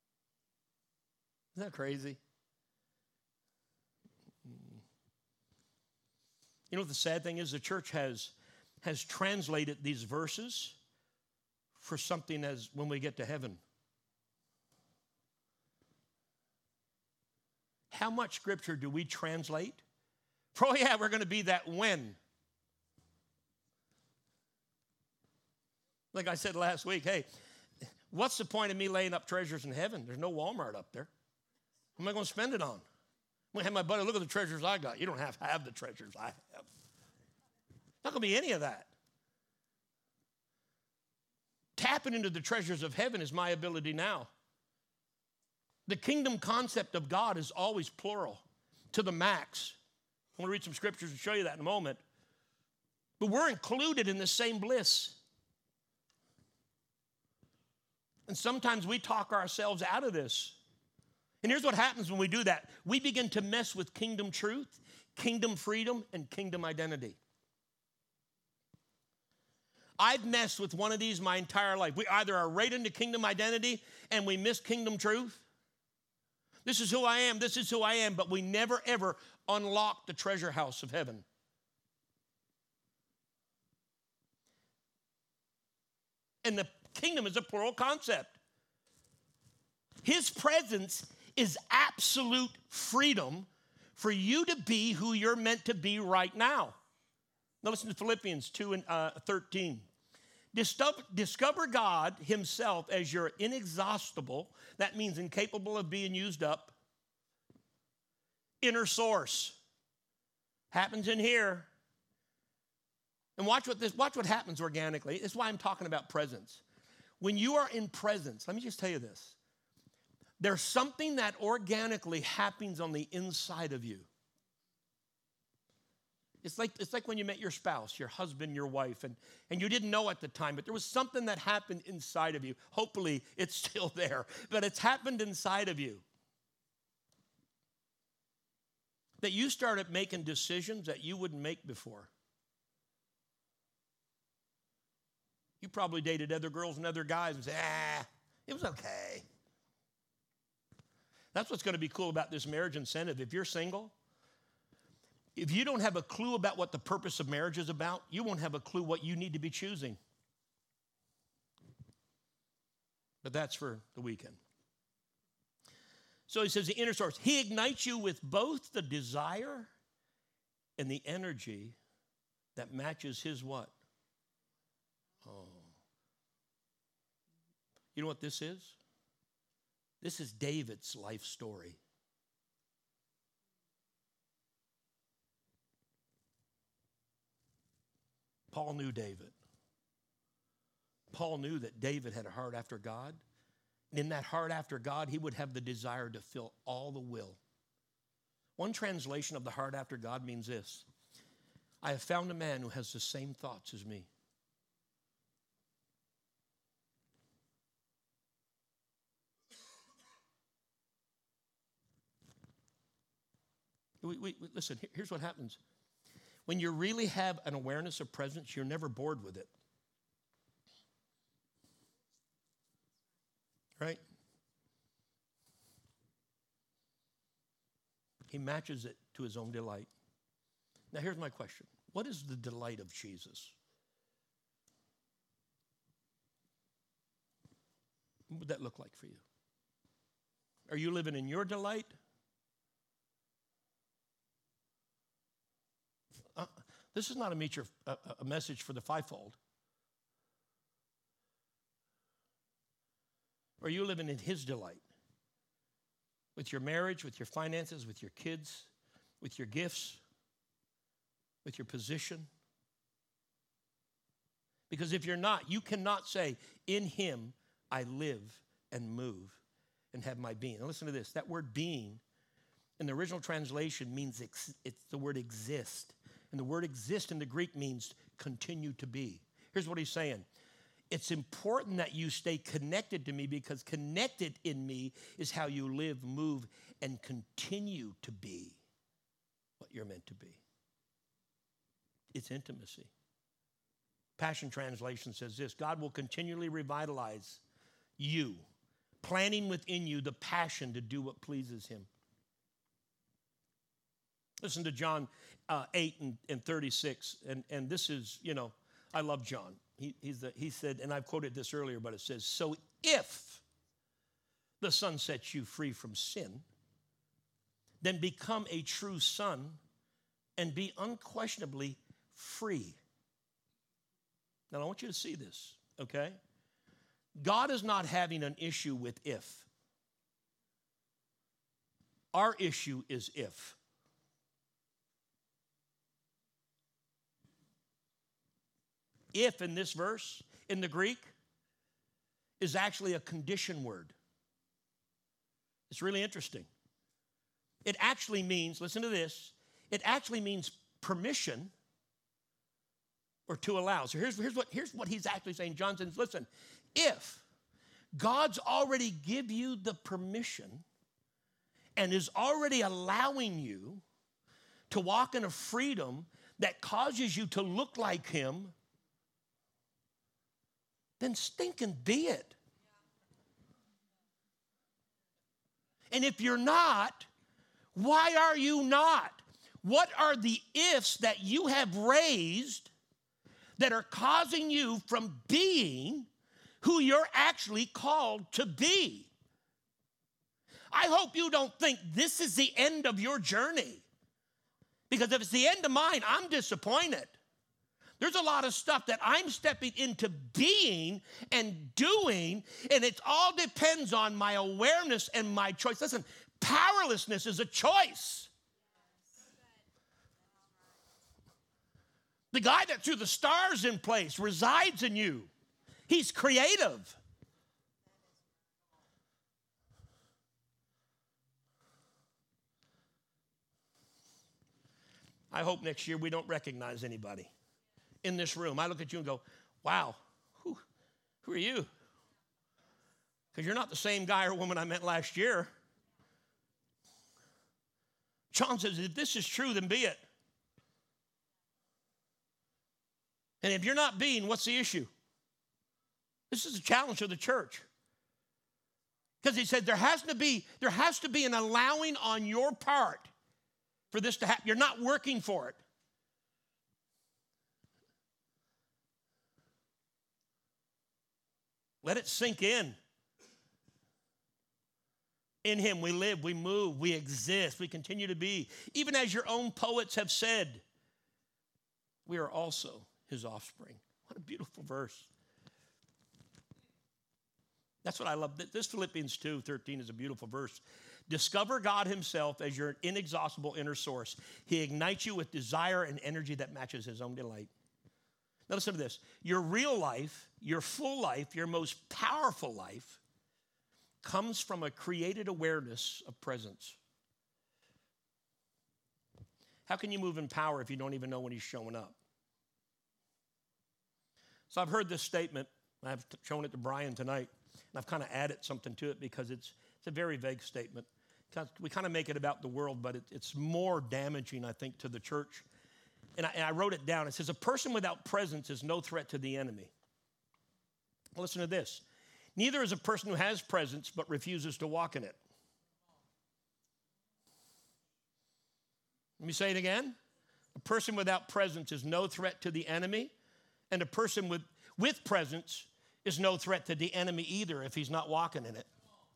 Isn't that crazy? You know what the sad thing is? The church has, has translated these verses for something as when we get to heaven. How much scripture do we translate? Oh yeah, we're going to be that when. Like I said last week, hey, what's the point of me laying up treasures in heaven? There's no Walmart up there. What am I going to spend it on? I'm going to have my buddy, look at the treasures I got. You don't have to have the treasures I have. Not going to be any of that. Tapping into the treasures of heaven is my ability now. The kingdom concept of God is always plural, to the max. I want to read some scriptures and show you that in a moment. But we're included in the same bliss. And sometimes we talk ourselves out of this. And here's what happens when we do that. We begin to mess with kingdom truth, kingdom freedom, and kingdom identity. I've messed with one of these my entire life. We either are right into kingdom identity and we miss kingdom truth. This is who I am, this is who I am, but we never ever unlock the treasure house of heaven. And the kingdom is a plural concept. His presence is absolute freedom for you to be who you're meant to be right now. Now listen to Philippians two and thirteen. Discover, discover God himself as your inexhaustible, that means incapable of being used up, inner source. Happens in here. And watch what this, watch what happens organically. This is why I'm talking about presence. When you are in presence, let me just tell you this. There's something that organically happens on the inside of you. It's like, it's like when you met your spouse, your husband, your wife, and, and you didn't know at the time, but there was something that happened inside of you. Hopefully, it's still there, but it's happened inside of you. That you started making decisions that you wouldn't make before. You probably dated other girls and other guys and said, ah, it was okay. That's what's going to be cool about this marriage incentive. If you're single, if you don't have a clue about what the purpose of marriage is about, you won't have a clue what you need to be choosing. But that's for the weekend. So he says the inner source. He ignites you with both the desire and the energy that matches his what? Oh. You know what this is? This is David's life story. Paul knew David. Paul knew that David had a heart after God. And in that heart after God, he would have the desire to fill all the will. One translation of the heart after God means this: I have found a man who has the same thoughts as me. We, we, listen, here's what happens. When you really have an awareness of presence, you're never bored with it. Right? He matches it to his own delight. Now here's my question. What is the delight of Jesus? What would that look like for you? Are you living in your delight? Uh, this is not a, meet your, a, a message for the fivefold. Are you living in his delight? With your marriage, with your finances, with your kids, with your gifts, with your position? Because if you're not, you cannot say, in him I live and move and have my being. Now listen to this. That word being in the original translation means ex- it's the word exist. And the word exist in the Greek means continue to be. Here's what he's saying. It's important that you stay connected to me because connected in me is how you live, move, and continue to be what you're meant to be. It's intimacy. Passion Translation says this: God will continually revitalize you, planting within you the passion to do what pleases him. Listen to John uh, eight and, and thirty-six. And, and this is, you know, I love John. He, he's the, he said, and I've quoted this earlier, but it says, so if the Son sets you free from sin, then become a true son and be unquestionably free. Now, I want you to see this, okay? God is not having an issue with if. Our issue is if. If in this verse, in the Greek, is actually a condition word. It's really interesting. It actually means, listen to this, it actually means permission or to allow. So here's, here's, what, here's what he's actually saying. John says, listen, if God's already give you the permission and is already allowing you to walk in a freedom that causes you to look like him, then stinking be it. And if you're not, why are you not? What are the ifs that you have raised that are causing you from being who you're actually called to be? I hope you don't think this is the end of your journey. Because if it's the end of mine, I'm disappointed. There's a lot of stuff that I'm stepping into being and doing, and it all depends on my awareness and my choice. Listen, powerlessness is a choice. The guy that threw the stars in place resides in you. He's creative. I hope next year we don't recognize anybody in this room. I look at you and go, wow, who, who are you? Because you're not the same guy or woman I met last year. John says, if this is true, then be it. And if you're not being, what's the issue? This is a challenge to the church. Because he said there has to be, there has to be an allowing on your part for this to happen. You're not working for it. Let it sink in. In him we live, we move, we exist, we continue to be. Even as your own poets have said, we are also his offspring. What a beautiful verse. That's what I love. This Philippians two thirteen is a beautiful verse. Discover God himself as your inexhaustible inner source. He ignites you with desire and energy that matches his own delight. Now listen to this. Your real life, your full life, your most powerful life comes from a created awareness of presence. How can you move in power if you don't even know when he's showing up? So I've heard this statement. I've shown it to Brian tonight, and I've kind of added something to it because it's, it's a very vague statement. We kind of make it about the world, but it, it's more damaging, I think, to the church. And I, and I wrote it down. It says, a person without presence is no threat to the enemy. Listen to this. Neither is a person who has presence but refuses to walk in it. Let me say it again. A person without presence is no threat to the enemy, and a person with, with presence is no threat to the enemy either if he's not walking in it.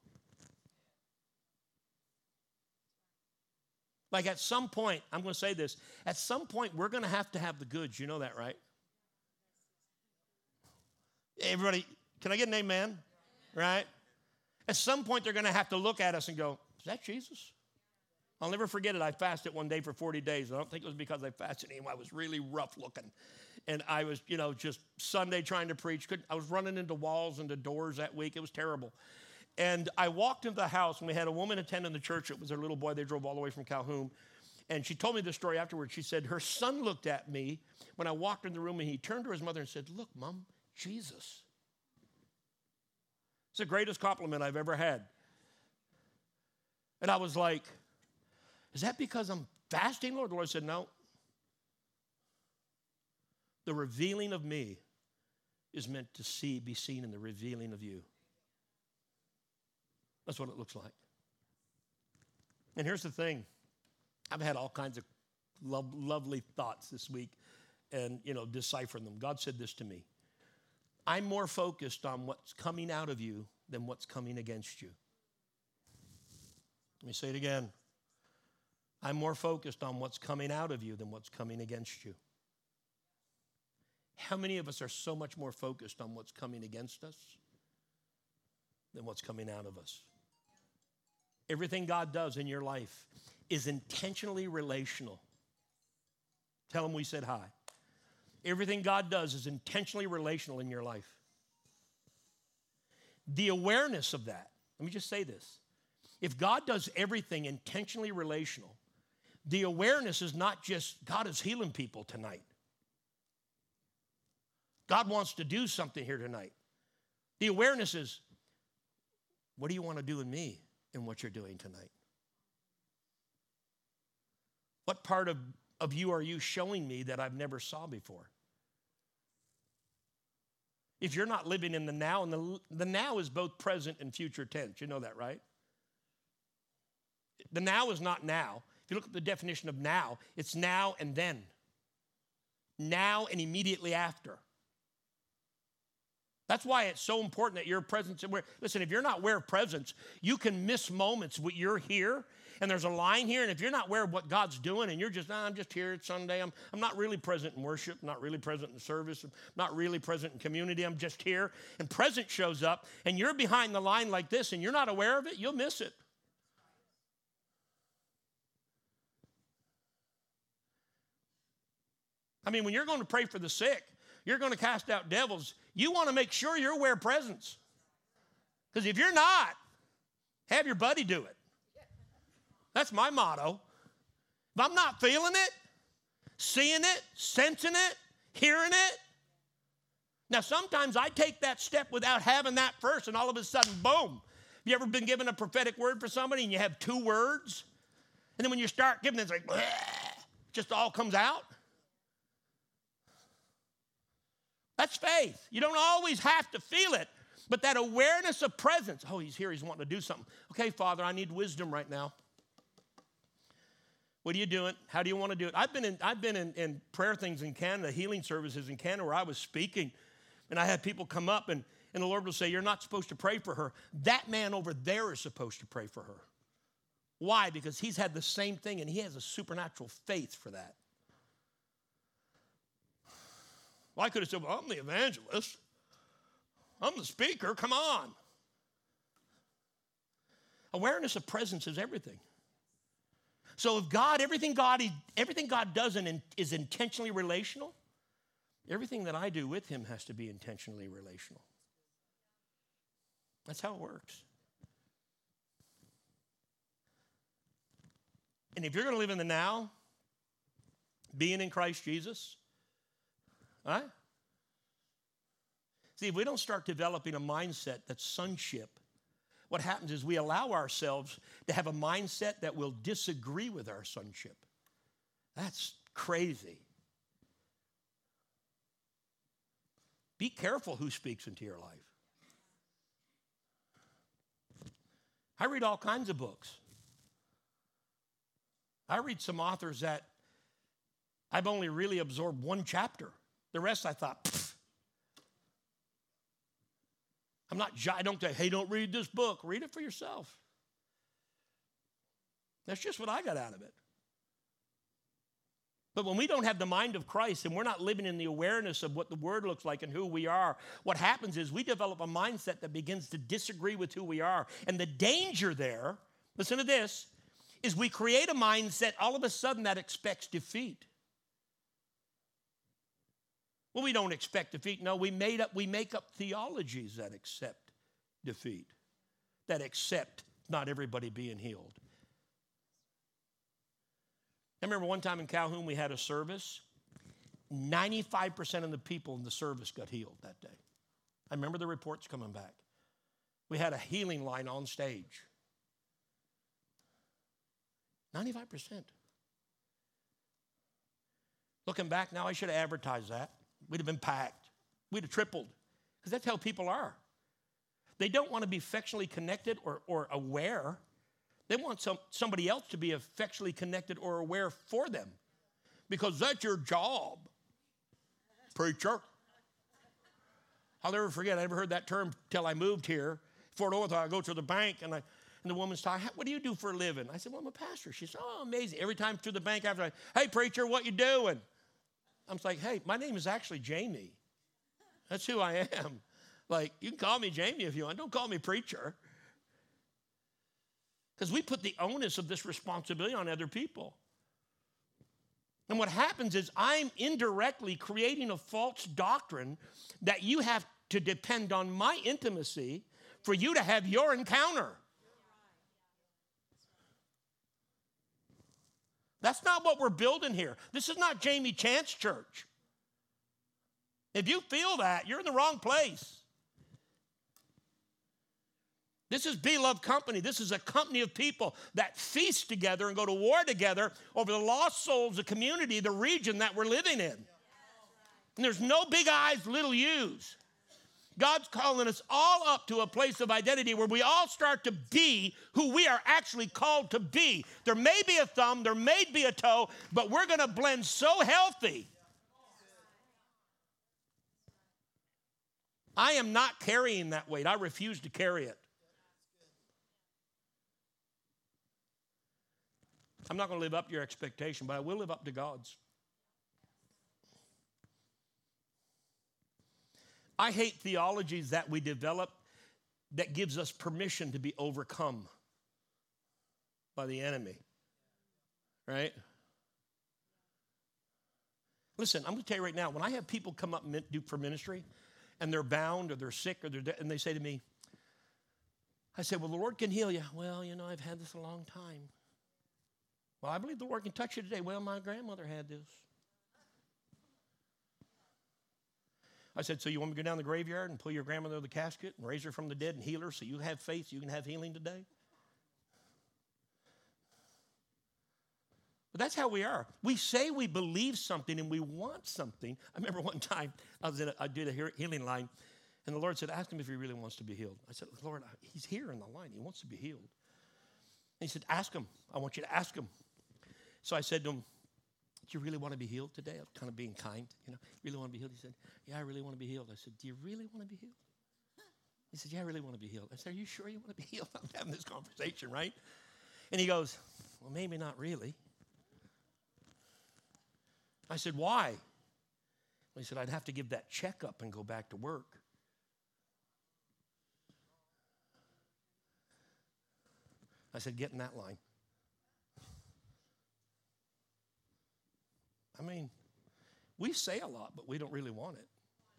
Like at some point, I'm going to say this, at some point we're going to have to have the goods. You know that, right? Everybody, can I get an amen? Right? At some point they're going to have to look at us and go, is that Jesus? I'll never forget it. I fasted one day for forty days. I don't think it was because I fasted anymore. I was really rough looking. And I was, you know, just Sunday trying to preach. Couldn't, I was running into walls and to doors that week. It was terrible. And I walked into the house, and we had a woman attending the church. It was her little boy. They drove all the way from Calhoun. And she told me the story afterwards. She said her son looked at me when I walked in the room, and he turned to his mother and said, look, Mom, Jesus. It's the greatest compliment I've ever had. And I was like, is that because I'm fasting, Lord? The Lord said, no. The revealing of me is meant to see, be seen in the revealing of you. That's what it looks like. And here's the thing. I've had all kinds of love, lovely thoughts this week and, you know, deciphering them. God said this to me. I'm more focused on what's coming out of you than what's coming against you. Let me say it again. I'm more focused on what's coming out of you than what's coming against you. How many of us are so much more focused on what's coming against us than what's coming out of us? Everything God does in your life is intentionally relational. Tell them we said hi. Everything God does is intentionally relational in your life. The awareness of that, let me just say this. If God does everything intentionally relational, the awareness is not just God is healing people tonight. God wants to do something here tonight. The awareness is, what do you want to do in me in what you're doing tonight? What part of, of you are you showing me that I've never saw before? If you're not living in the now, and the, the now is both present and future tense. You know that, right? The now is not now. If you look at the definition of now, it's now and then. Now and immediately after. That's why it's so important that your presence, listen, if you're not aware of presence, you can miss moments when you're here and there's a line here, and if you're not aware of what God's doing and you're just, nah, I'm just here, it's Sunday, I'm, I'm not really present in worship, I'm not really present in service, I'm not really present in community, I'm just here, and presence shows up and you're behind the line like this and you're not aware of it, you'll miss it. I mean, when you're going to pray for the sick, you're going to cast out devils, you want to make sure you're aware of presence. Because if you're not, have your buddy do it. That's my motto. If I'm not feeling it, seeing it, sensing it, hearing it. Now, sometimes I take that step without having that first, and all of a sudden, boom. Have you ever been given a prophetic word for somebody and you have two words? And then when you start giving it, it's like, bleh, just all comes out? That's faith. You don't always have to feel it, but that awareness of presence. Oh, he's here. He's wanting to do something. Okay, Father, I need wisdom right now. What are you doing? How do you want to do it? I've been in, I've been in, in prayer things in Canada, healing services in Canada, where I was speaking, and I had people come up, and, and the Lord will say, you're not supposed to pray for her. That man over there is supposed to pray for her. Why? Because he's had the same thing, and he has a supernatural faith for that. Well, I could have said, well, I'm the evangelist. I'm the speaker. Come on. Awareness of presence is everything. So if God, everything God, everything God does in, is intentionally relational, everything that I do with him has to be intentionally relational. That's how it works. And if you're going to live in the now, being in Christ Jesus, all right? See, if we don't start developing a mindset that's sonship, what happens is we allow ourselves to have a mindset that will disagree with our sonship. That's crazy. Be careful who speaks into your life. I read all kinds of books. I read some authors that I've only really absorbed one chapter. The rest I thought, pfft. I'm not, I don't say, hey, don't read this book. Read it for yourself. That's just what I got out of it. But when we don't have the mind of Christ and we're not living in the awareness of what the Word looks like and who we are, what happens is we develop a mindset that begins to disagree with who we are. And the danger there, listen to this, is we create a mindset all of a sudden that expects defeat. Well, we don't expect defeat. No, we made up, we make up theologies that accept defeat, that accept not everybody being healed. I remember one time in Calhoun we had a service. ninety-five percent of the people in the service got healed that day. I remember the reports coming back. We had a healing line on stage. ninety-five percent. Looking back now, I should have advertised that. We'd have been packed. We'd have tripled. Because that's how people are. They don't want to be affectionately connected or, or aware. They want some, somebody else to be effectually connected or aware for them because that's your job, preacher. I'll never forget, I never heard that term till I moved here. Fort Worth, I go to the bank, and, I, and the woman's talking, what do you do for a living? I said, well, I'm a pastor. She said, oh, amazing. Every time through the bank after I, hey, preacher, what you doing? I'm like, hey, my name is actually Jamie. That's who I am. Like, you can call me Jamie if you want. Don't call me preacher. Because we put the onus of this responsibility on other people. And what happens is I'm indirectly creating a false doctrine that you have to depend on my intimacy for you to have your encounter. That's not what we're building here. This is not Jamie Chance Church. If you feel that, you're in the wrong place. This is Beloved Company. This is a company of people that feast together and go to war together over the lost souls, the community, the region that we're living in. And there's no big I's, little U's. God's calling us all up to a place of identity where we all start to be who we are actually called to be. There may be a thumb, there may be a toe, but we're going to blend so healthy. I am not carrying that weight. I refuse to carry it. I'm not going to live up to your expectation, but I will live up to God's. I hate theologies that we develop that gives us permission to be overcome by the enemy, right? Listen, I'm going to tell you right now, when I have people come up and do for ministry, and they're bound or they're sick, or they're de- and they say to me, I say, well, the Lord can heal you. Well, you know, I've had this a long time. Well, I believe the Lord can touch you today. Well, my grandmother had this. I said, so you want me to go down the graveyard and pull your grandmother out of the casket and raise her from the dead and heal her so you have faith, so you can have healing today? But that's how we are. We say we believe something and we want something. I remember one time I was in a, I did a healing line, and the Lord said, ask him if he really wants to be healed. I said, Lord, he's here in the line. He wants to be healed. And he said, ask him. I want you to ask him. So I said to him, do you really want to be healed today? I was kind of being kind, you know. You really want to be healed? He said, yeah, I really want to be healed. I said, do you really want to be healed? He said, yeah, I really want to be healed. I said, are you sure you want to be healed? I'm having this conversation, right? And he goes, well, maybe not really. I said, why? He said, I'd have to give that checkup and go back to work. I said, get in that line. I mean, we say a lot, but we don't really want it.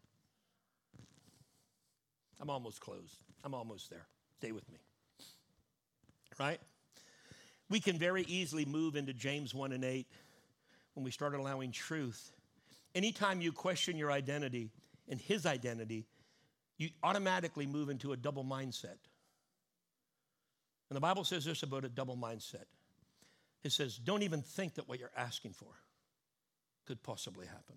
I'm almost closed. I'm almost there. Stay with me. Right? We can very easily move into James one and eight when we start allowing truth. Anytime you question your identity and his identity, you automatically move into a double mindset. And the Bible says this about a double mindset. It says, don't even think that what you're asking for could possibly happen.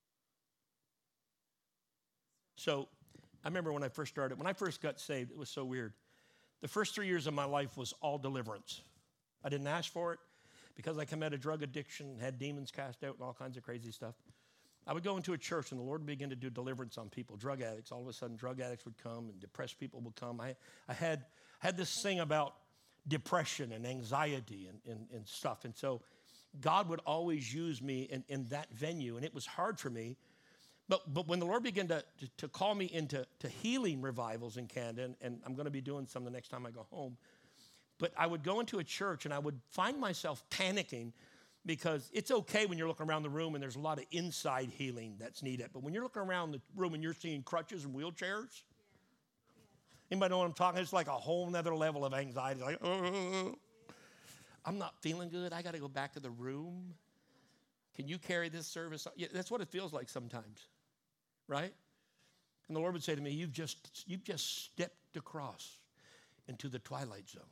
So I remember when I first started, when I first got saved, it was so weird. The first three years of my life was all deliverance. I didn't ask for it because I came out of drug addiction, had demons cast out and all kinds of crazy stuff. I would go into a church and the Lord would begin to do deliverance on people, drug addicts. All of a sudden, drug addicts would come and depressed people would come. I, I had, had this thing about depression and anxiety and, and, and stuff. And so God would always use me in, in that venue, and it was hard for me. But but when the Lord began to, to, to call me into to healing revivals in Canada, and, and I'm going to be doing some the next time I go home, but I would go into a church and I would find myself panicking because it's okay when you're looking around the room and there's a lot of inside healing that's needed. But when you're looking around the room and you're seeing crutches and wheelchairs, anybody know what I'm talking? It's like a whole nother level of anxiety. Like, oh, I'm not feeling good. I got to go back to the room. Can you carry this service? Yeah, that's what it feels like sometimes, right? And the Lord would say to me, you've just, you've just stepped across into the twilight zone,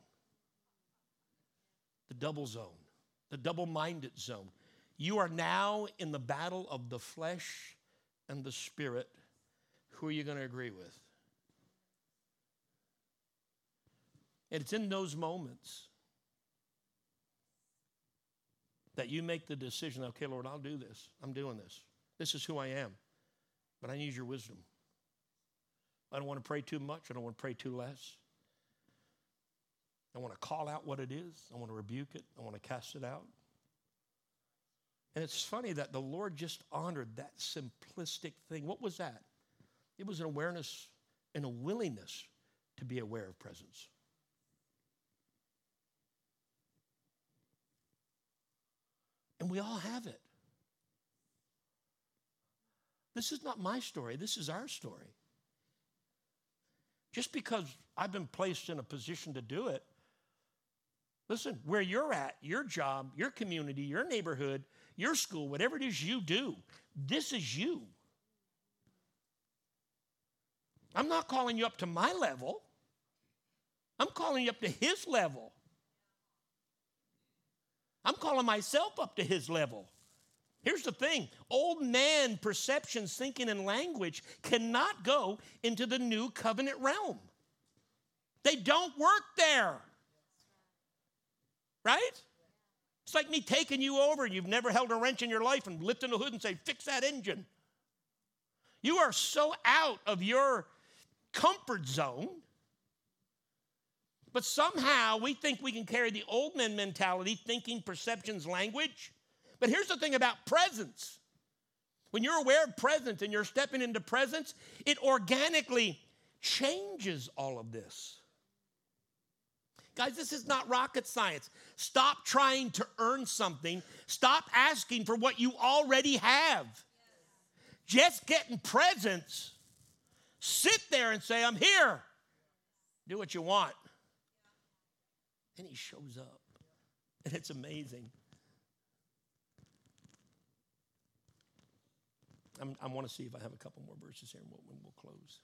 the double zone, the double-minded zone. You are now in the battle of the flesh and the spirit. Who are you going to agree with? And it's in those moments that you make the decision, okay, Lord, I'll do this. I'm doing this. This is who I am. But I need your wisdom. I don't want to pray too much. I don't want to pray too less. I want to call out what it is. I want to rebuke it. I want to cast it out. And it's funny that the Lord just honored that simplistic thing. What was that? It was an awareness and a willingness to be aware of presence. And we all have it. This is not my story. This is our story. Just because I've been placed in a position to do it, listen, where you're at, your job, your community, your neighborhood, your school, whatever it is you do, this is you. I'm not calling you up to my level. I'm calling you up to his level. I'm calling myself up to his level. Here's the thing. Old man perceptions, thinking, and language cannot go into the new covenant realm. They don't work there. Right? It's like me taking you over and you've never held a wrench in your life and lifting the hood and say, fix that engine. You are so out of your comfort zone. But somehow we think we can carry the old man mentality, thinking, perceptions, language. But here's the thing about presence. When you're aware of presence and you're stepping into presence, it organically changes all of this. Guys, this is not rocket science. Stop trying to earn something. Stop asking for what you already have. Just get in presence. Sit there and say, I'm here. Do what you want. And he shows up. And it's amazing. I'm, I want to see if I have a couple more verses here and we'll, we'll close.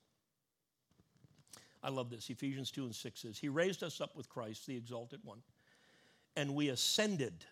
I love this. Ephesians two and six says, he raised us up with Christ, the exalted one, and we ascended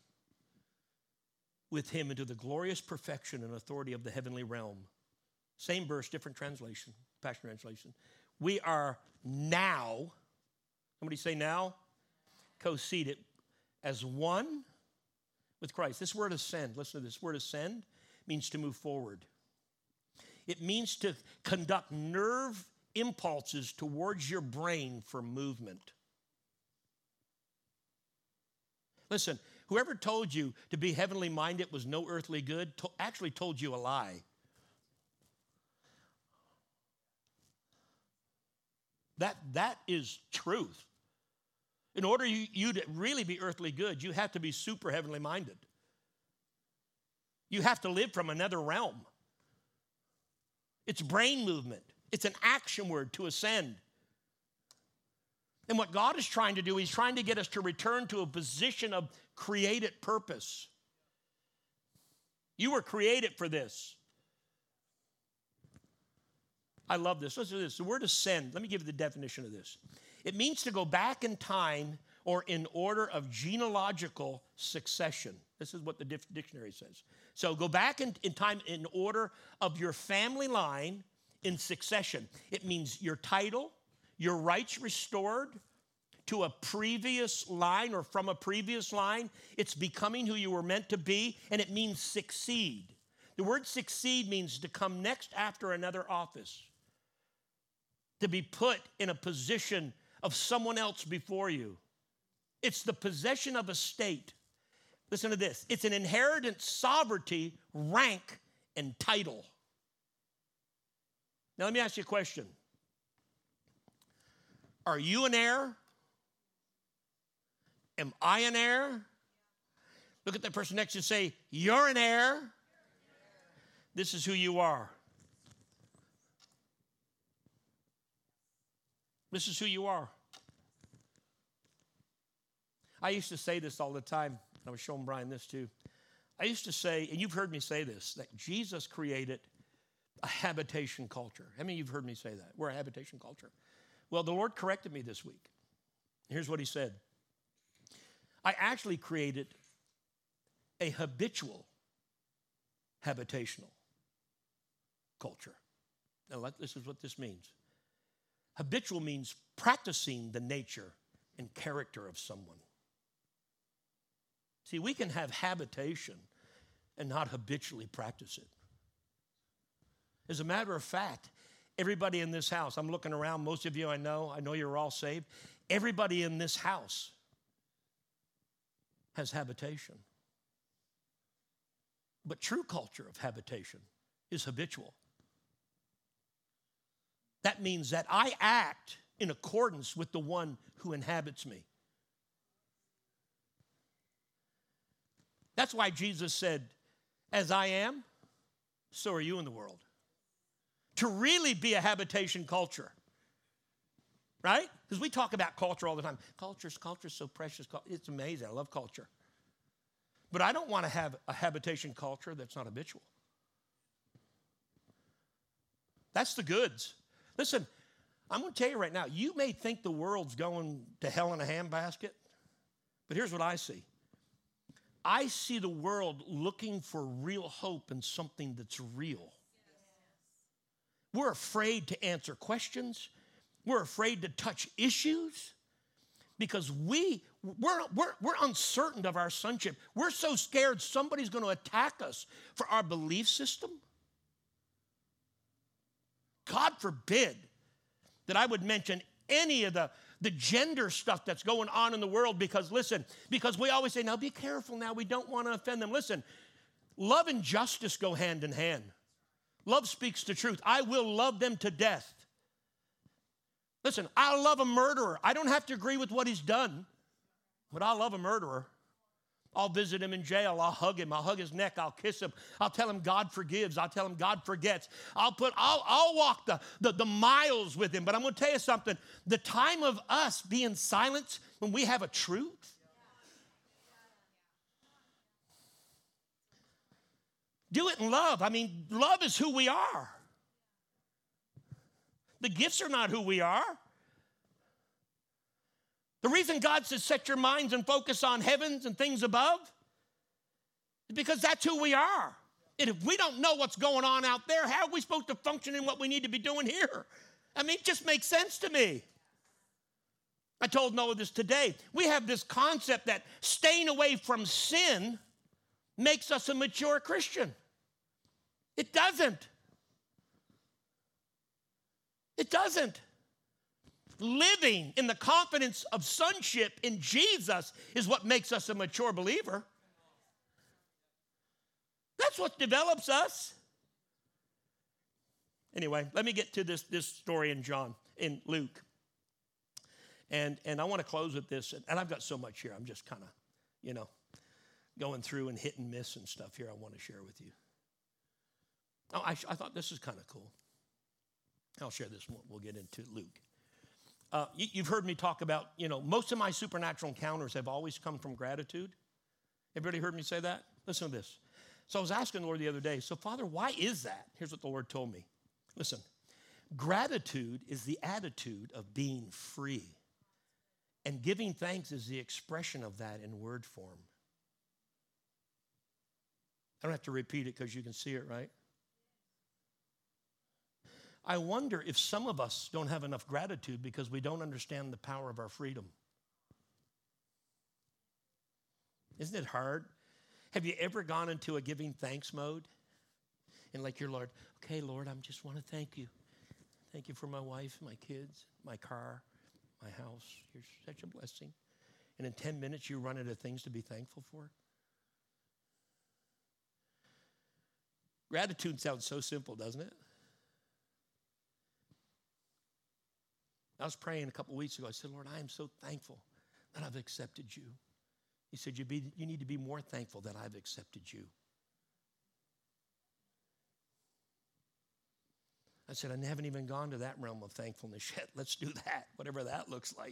with him into the glorious perfection and authority of the heavenly realm. Same verse, different translation, Passion Translation. We are now, somebody say now, co-seated as one with Christ. This word ascend, listen to this, word ascend means to move forward. It means to conduct nerve impulses towards your brain for movement. Listen, whoever told you to be heavenly minded was no earthly good to- actually told you a lie. That, that is truth. In order you, you to really be earthly good, you have to be super heavenly minded. You have to live from another realm. It's brain movement. It's an action word, to ascend. And what God is trying to do, he's trying to get us to return to a position of created purpose. You were created for this. I love this. Listen to this. The word ascend, let me give you the definition of this. It means to go back in time or in order of genealogical succession. This is what the dictionary says. So go back in, in time in order of your family line in succession. It means your title, your rights restored to a previous line or from a previous line. It's becoming who you were meant to be, and it means succeed. The word succeed means to come next after another office, to be put in a position of someone else before you. It's the possession of a state. Listen to this. It's an inheritance, sovereignty, rank, and title. Now, let me ask you a question. Are you an heir? Am I an heir? Look at that person next to you and say, you're an heir. This is who you are. This is who you are. I used to say this all the time. I was showing Brian this too. I used to say, and you've heard me say this, that Jesus created a habitation culture. How many of you have heard me say that? We're a habitation culture. Well, the Lord corrected me this week. Here's what he said. I actually created a habitual habitational culture. Now, this is what this means. Habitual means practicing the nature and character of someone. See, we can have habitation and not habitually practice it. As a matter of fact, everybody in this house, I'm looking around, most of you I know, I know you're all saved. Everybody in this house has habitation. But true culture of habitation is habitual. That means that I act in accordance with the one who inhabits me. That's why Jesus said, as I am, so are you in the world. To really be a habitation culture, right? Because we talk about culture all the time. Culture's, culture's so precious. It's amazing. I love culture. But I don't want to have a habitation culture that's not habitual. That's the goods. Listen, I'm going to tell you right now, you may think the world's going to hell in a handbasket, but here's what I see. I see the world looking for real hope in something that's real. We're afraid to answer questions. We're afraid to touch issues because we, we're, we're, we're uncertain of our sonship. We're so scared somebody's going to attack us for our belief system. God forbid that I would mention any of the, the gender stuff that's going on in the world because, listen, because we always say, now be careful now, we don't want to offend them. Listen, love and justice go hand in hand. Love speaks the truth. I will love them to death. Listen, I love a murderer. I don't have to agree with what he's done, but I love a murderer. I'll visit him in jail. I'll hug him. I'll hug his neck. I'll kiss him. I'll tell him God forgives. I'll tell him God forgets. I'll put, I'll, I'll walk the, the, the miles with him. But I'm going to tell you something. The time of us being silent when we have a truth, do it in love. I mean, love is who we are. The gifts are not who we are. The reason God says set your minds and focus on heavens and things above is because that's who we are. And if we don't know what's going on out there, how are we supposed to function in what we need to be doing here? I mean, it just makes sense to me. I told Noah this today. We have this concept that staying away from sin makes us a mature Christian. It doesn't. It doesn't. Living in the confidence of sonship in Jesus is what makes us a mature believer. That's what develops us. Anyway, let me get to this, this story in John, in Luke. And, and I want to close with this. And I've got so much here. I'm just kind of, you know, going through and hit and miss and stuff here I want to share with you. Oh, I, I thought this is kind of cool. I'll share this one. We'll get into Luke. Uh, you, you've heard me talk about, you know, most of my supernatural encounters have always come from gratitude. Everybody heard me say that? Listen to this. So I was asking the Lord the other day, so Father, why is that? Here's what the Lord told me. Listen, gratitude is the attitude of being free. And giving thanks is the expression of that in word form. I don't have to repeat it because you can see it, right? I wonder if some of us don't have enough gratitude because we don't understand the power of our freedom. Isn't it hard? Have you ever gone into a giving thanks mode? And like your Lord, okay, Lord, I just want to thank you. Thank you for my wife, my kids, my car, my house. You're such a blessing. And in ten minutes, you run into things to be thankful for. Gratitude sounds so simple, doesn't it? I was praying a couple weeks ago. I said, Lord, I am so thankful that I've accepted you. He said, you, be, you need to be more thankful that I've accepted you. I said, I haven't even gone to that realm of thankfulness yet. Let's do that, whatever that looks like.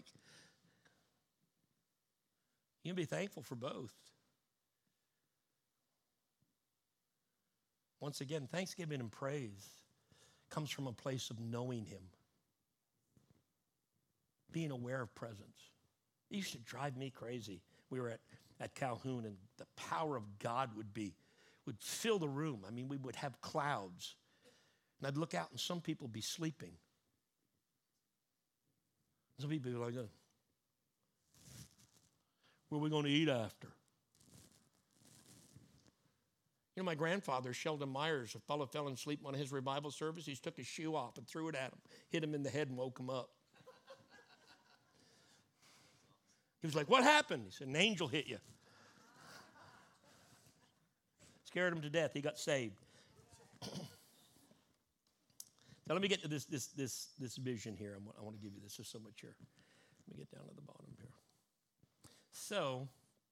You can be thankful for both. Once again, thanksgiving and praise comes from a place of knowing him. Being aware of presence. It used to drive me crazy. We were at, at Calhoun, and the power of God would be, would fill the room. I mean, we would have clouds. And I'd look out, and some people be sleeping. Some people would be like, where are we going to eat after? You know, my grandfather, Sheldon Myers, a fellow fell asleep on his revival service. He took his shoe off and threw it at him, hit him in the head and woke him up. He was like, what happened? He said, an angel hit you. Scared him to death. He got saved. Now let me get to this, this, this, this vision here. I want to give you this. There's so much here. Let me get down to the bottom here. So,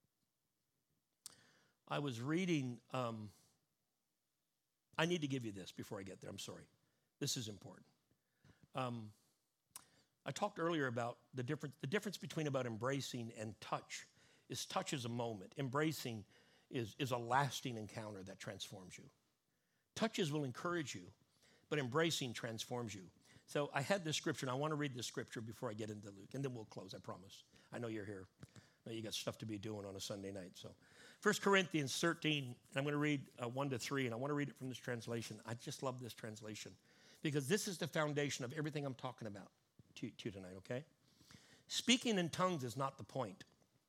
I was reading, um, I need to give you this before I get there. I'm sorry. This is important. Um, I talked earlier about the difference, the difference between about embracing and touch. Is touch is a moment. Embracing is, is a lasting encounter that transforms you. Touches will encourage you, but embracing transforms you. So I had this scripture, and I want to read this scripture before I get into Luke, and then we'll close, I promise. I know you're here. I know you got stuff to be doing on a Sunday night. So First Corinthians thirteen, and I'm going to read uh, one to three, and I want to read it from this translation. I just love this translation because this is the foundation of everything I'm talking about to, to tonight, okay? Speaking in tongues is not the point.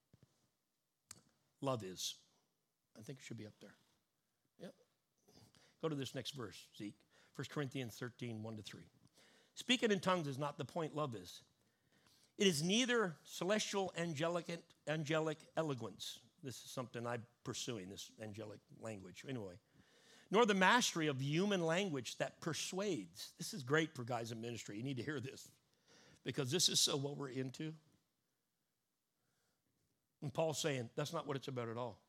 Love is. I think it should be up there. Yep. Go to this next verse, Zeke. First Corinthians thirteen, one to three. Speaking in tongues is not the point, love is. It is neither celestial angelic, angelic eloquence. This is something I'm pursuing, this angelic language. Anyway, nor the mastery of human language that persuades. This is great for guys in ministry. You need to hear this because this is so what we're into. And Paul's saying that's not what it's about at all.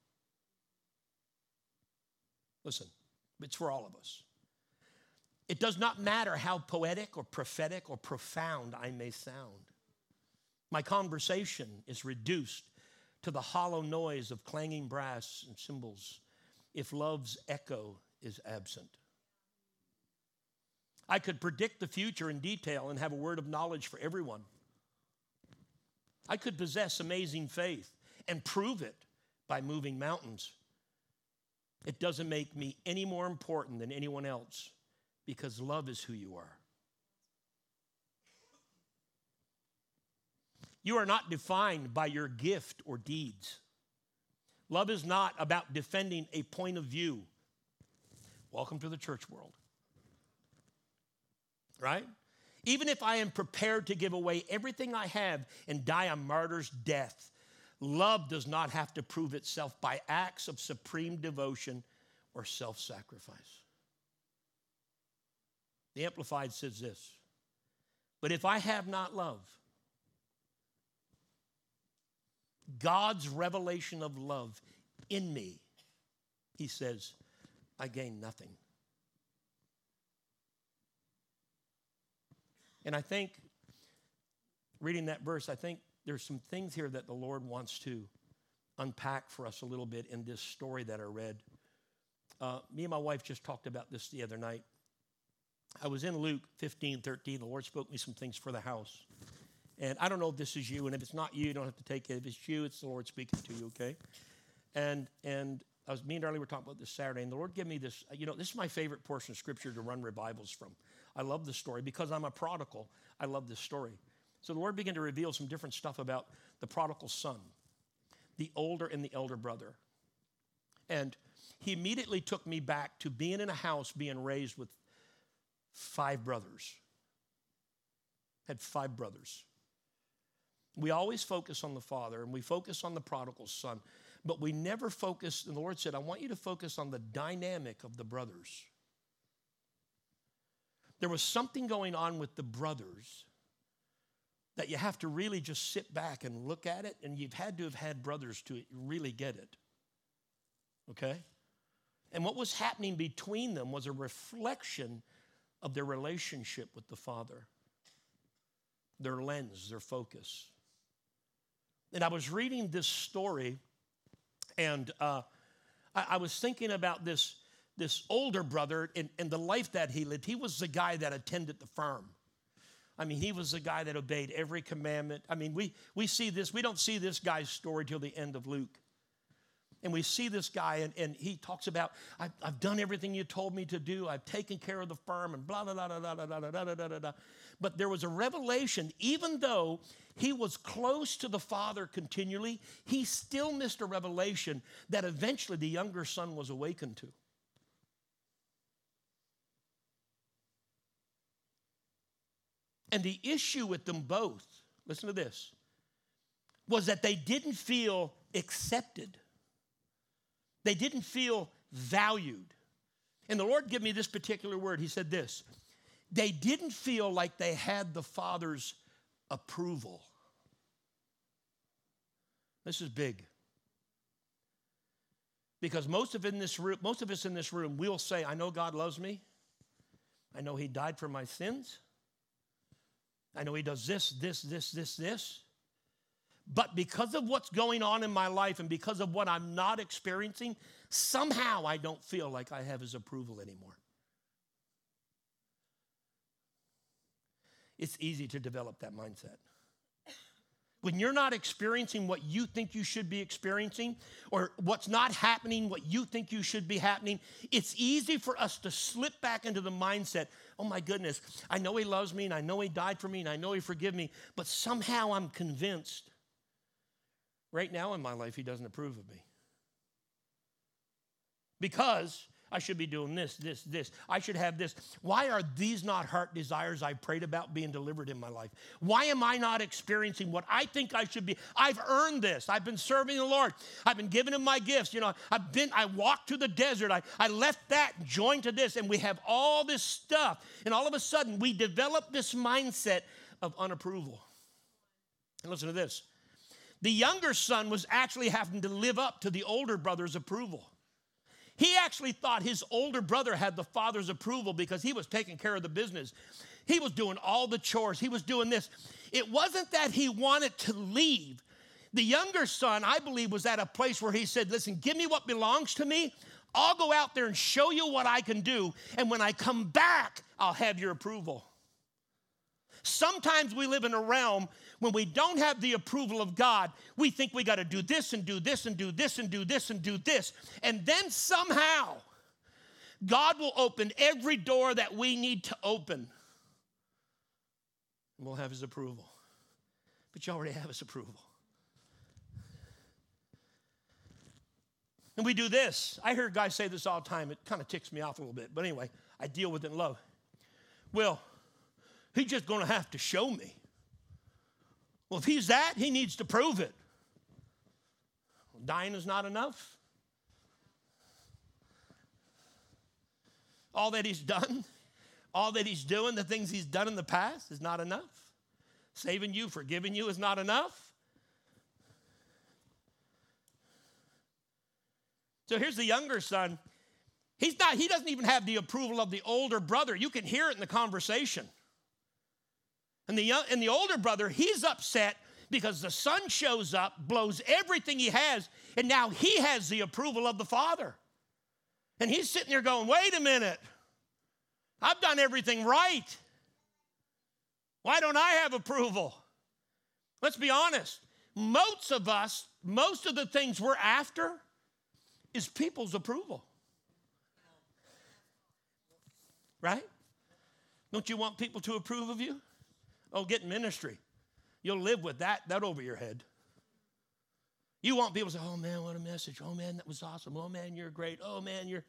Listen, it's for all of us. It does not matter how poetic or prophetic or profound I may sound. My conversation is reduced to the hollow noise of clanging brass and cymbals if love's echo is absent. I could predict the future in detail and have a word of knowledge for everyone. I could possess amazing faith and prove it by moving mountains. It doesn't make me any more important than anyone else because love is who you are. You are not defined by your gift or deeds. Love is not about defending a point of view. Welcome to the church world. Right? Even if I am prepared to give away everything I have and die a martyr's death, love does not have to prove itself by acts of supreme devotion or self-sacrifice. The Amplified says this, but if I have not love, God's revelation of love in me, he says, I gain nothing. And I think, reading that verse, I think there's some things here that the Lord wants to unpack for us a little bit in this story that I read. Uh, me and my wife just talked about this the other night. I was in Luke fifteen, thirteen. The Lord spoke me some things for the house. And I don't know if this is you, and if it's not you, you don't have to take it. If it's you, it's the Lord speaking to you, okay? And and I was, me and Darlene were talking about this Saturday, and the Lord gave me this, you know, this is my favorite portion of Scripture to run revivals from. I love this story. Because I'm a prodigal, I love this story. So the Lord began to reveal some different stuff about the prodigal son, the older and the elder brother. And he immediately took me back to being in a house, being raised with five brothers. Had five brothers. We always focus on the father, and we focus on the prodigal son, but we never focus, and the Lord said, I want you to focus on the dynamic of the brothers. There was something going on with the brothers that you have to really just sit back and look at it, and you've had to have had brothers to really get it, okay? And what was happening between them was a reflection of their relationship with the Father, their lens, their focus. And I was reading this story, and uh, I, I was thinking about this, this older brother and, and the life that he lived. He was the guy that attended the farm. I mean, he was the guy that obeyed every commandment. I mean, we, we see this. We don't see this guy's story till the end of Luke. And we see this guy, and, and he talks about, I've, I've done everything you told me to do. I've taken care of the farm, and blah, blah, blah, blah, blah, blah, blah, blah, blah, blah. But there was a revelation, even though he was close to the Father continually, he still missed a revelation that eventually the younger son was awakened to. And the issue with them both, listen to this, was that they didn't feel accepted. They didn't feel valued. And the Lord gave me this particular word. He said this, they didn't feel like they had the Father's approval. This is big. Because most of, in this room, most of us in this room, we'll say, I know God loves me. I know he died for my sins. I know he does this, this, this, this, this. But because of what's going on in my life and because of what I'm not experiencing, somehow I don't feel like I have his approval anymore. It's easy to develop that mindset. When you're not experiencing what you think you should be experiencing, or what's not happening, what you think you should be happening, it's easy for us to slip back into the mindset, oh my goodness, I know he loves me and I know he died for me and I know he forgive me, but somehow I'm convinced right now in my life he doesn't approve of me. Because I should be doing this, this, this. I should have this. Why are these not heart desires I prayed about being delivered in my life? Why am I not experiencing what I think I should be? I've earned this. I've been serving the Lord. I've been giving him my gifts. You know, I've been, I walked through the desert. I, I left that, joined to this, and we have all this stuff. And all of a sudden, we develop this mindset of unapproval. And listen to this. The younger son was actually having to live up to the older brother's approval. He actually thought his older brother had the father's approval because he was taking care of the business. He was doing all the chores. He was doing this. It wasn't that he wanted to leave. The younger son, I believe, was at a place where he said, listen, give me what belongs to me. I'll go out there and show you what I can do. And when I come back, I'll have your approval. Sometimes we live in a realm when we don't have the approval of God, we think we got to do this and do this and do this and do this and do this. And then somehow, God will open every door that we need to open. And we'll have his approval. But you already have his approval. And we do this. I hear guys say this all the time. It kind of ticks me off a little bit. But anyway, I deal with it in love. Well, he's just going to have to show me. Well, if he's that, he needs to prove it. Well, dying is not enough. All that he's done, all that he's doing, the things he's done in the past is not enough. Saving you, forgiving you is not enough. So here's the younger son. He's not, he doesn't even have the approval of the older brother. You can hear it in the conversation. And the, young, and the older brother, he's upset because the son shows up, blows everything he has, and now he has the approval of the father. And he's sitting there going, wait a minute. I've done everything right. Why don't I have approval? Let's be honest. Most of us, most of the things we're after is people's approval. Right? Don't you want people to approve of you? Oh, get in ministry. You'll live with that, that over your head. You want people to say, oh, man, what a message. Oh, man, that was awesome. Oh, man, you're great. Oh, man, you're...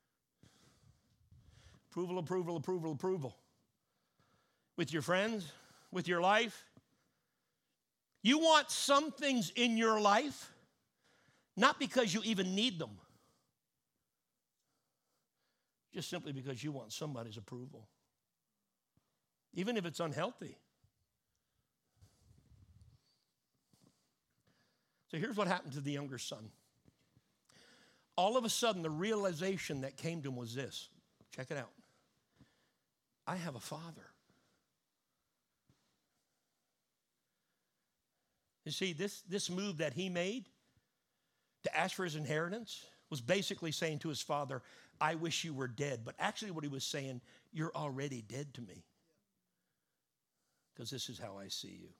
Approval, approval, approval, approval. With your friends, with your life. You want some things in your life, not because you even need them, just simply because you want somebody's approval, even if it's unhealthy. So here's what happened to the younger son. All of a sudden, the realization that came to him was this. Check it out. I have a father. You see, this, this move that he made to ask for his inheritance was basically saying to his father, I wish you were dead. But actually what he was saying, you're already dead to me. Because this is how I see you.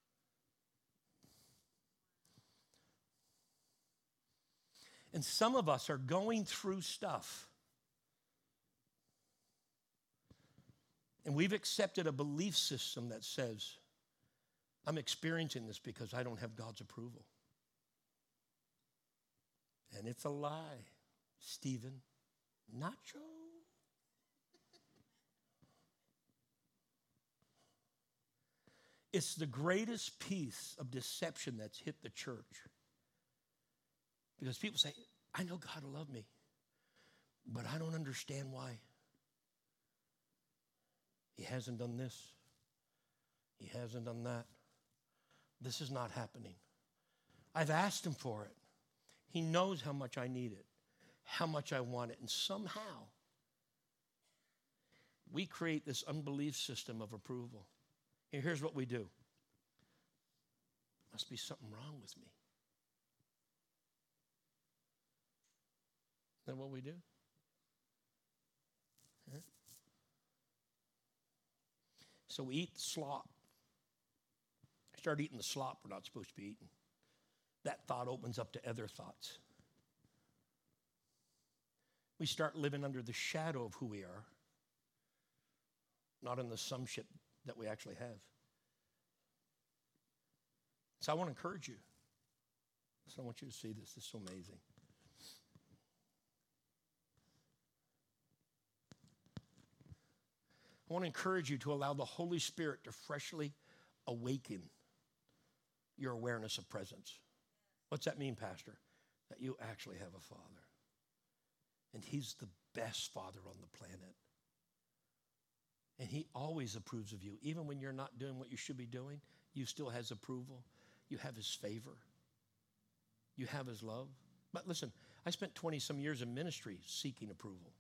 And some of us are going through stuff. And we've accepted a belief system that says, I'm experiencing this because I don't have God's approval. And it's a lie, Stephen. Nacho. It's the greatest piece of deception that's hit the church. Because people say, I know God will love me, but I don't understand why. He hasn't done this. He hasn't done that. This is not happening. I've asked him for it. He knows how much I need it, how much I want it. And somehow, we create this unbelief system of approval. And here's what we do. Must be something wrong with me. Is that what we do? Huh? So we eat the slop. Start eating the slop we're not supposed to be eating. That thought opens up to other thoughts. We start living under the shadow of who we are, not in the sonship that we actually have. So I want to encourage you. So I want you to see this. This is so amazing. I want to encourage you to allow the Holy Spirit to freshly awaken your awareness of presence. What's that mean, Pastor? That you actually have a Father. And he's the best Father on the planet. And he always approves of you. Even when you're not doing what you should be doing, you still has approval. You have his favor. You have his love. But listen, I spent twenty some years in ministry seeking approval.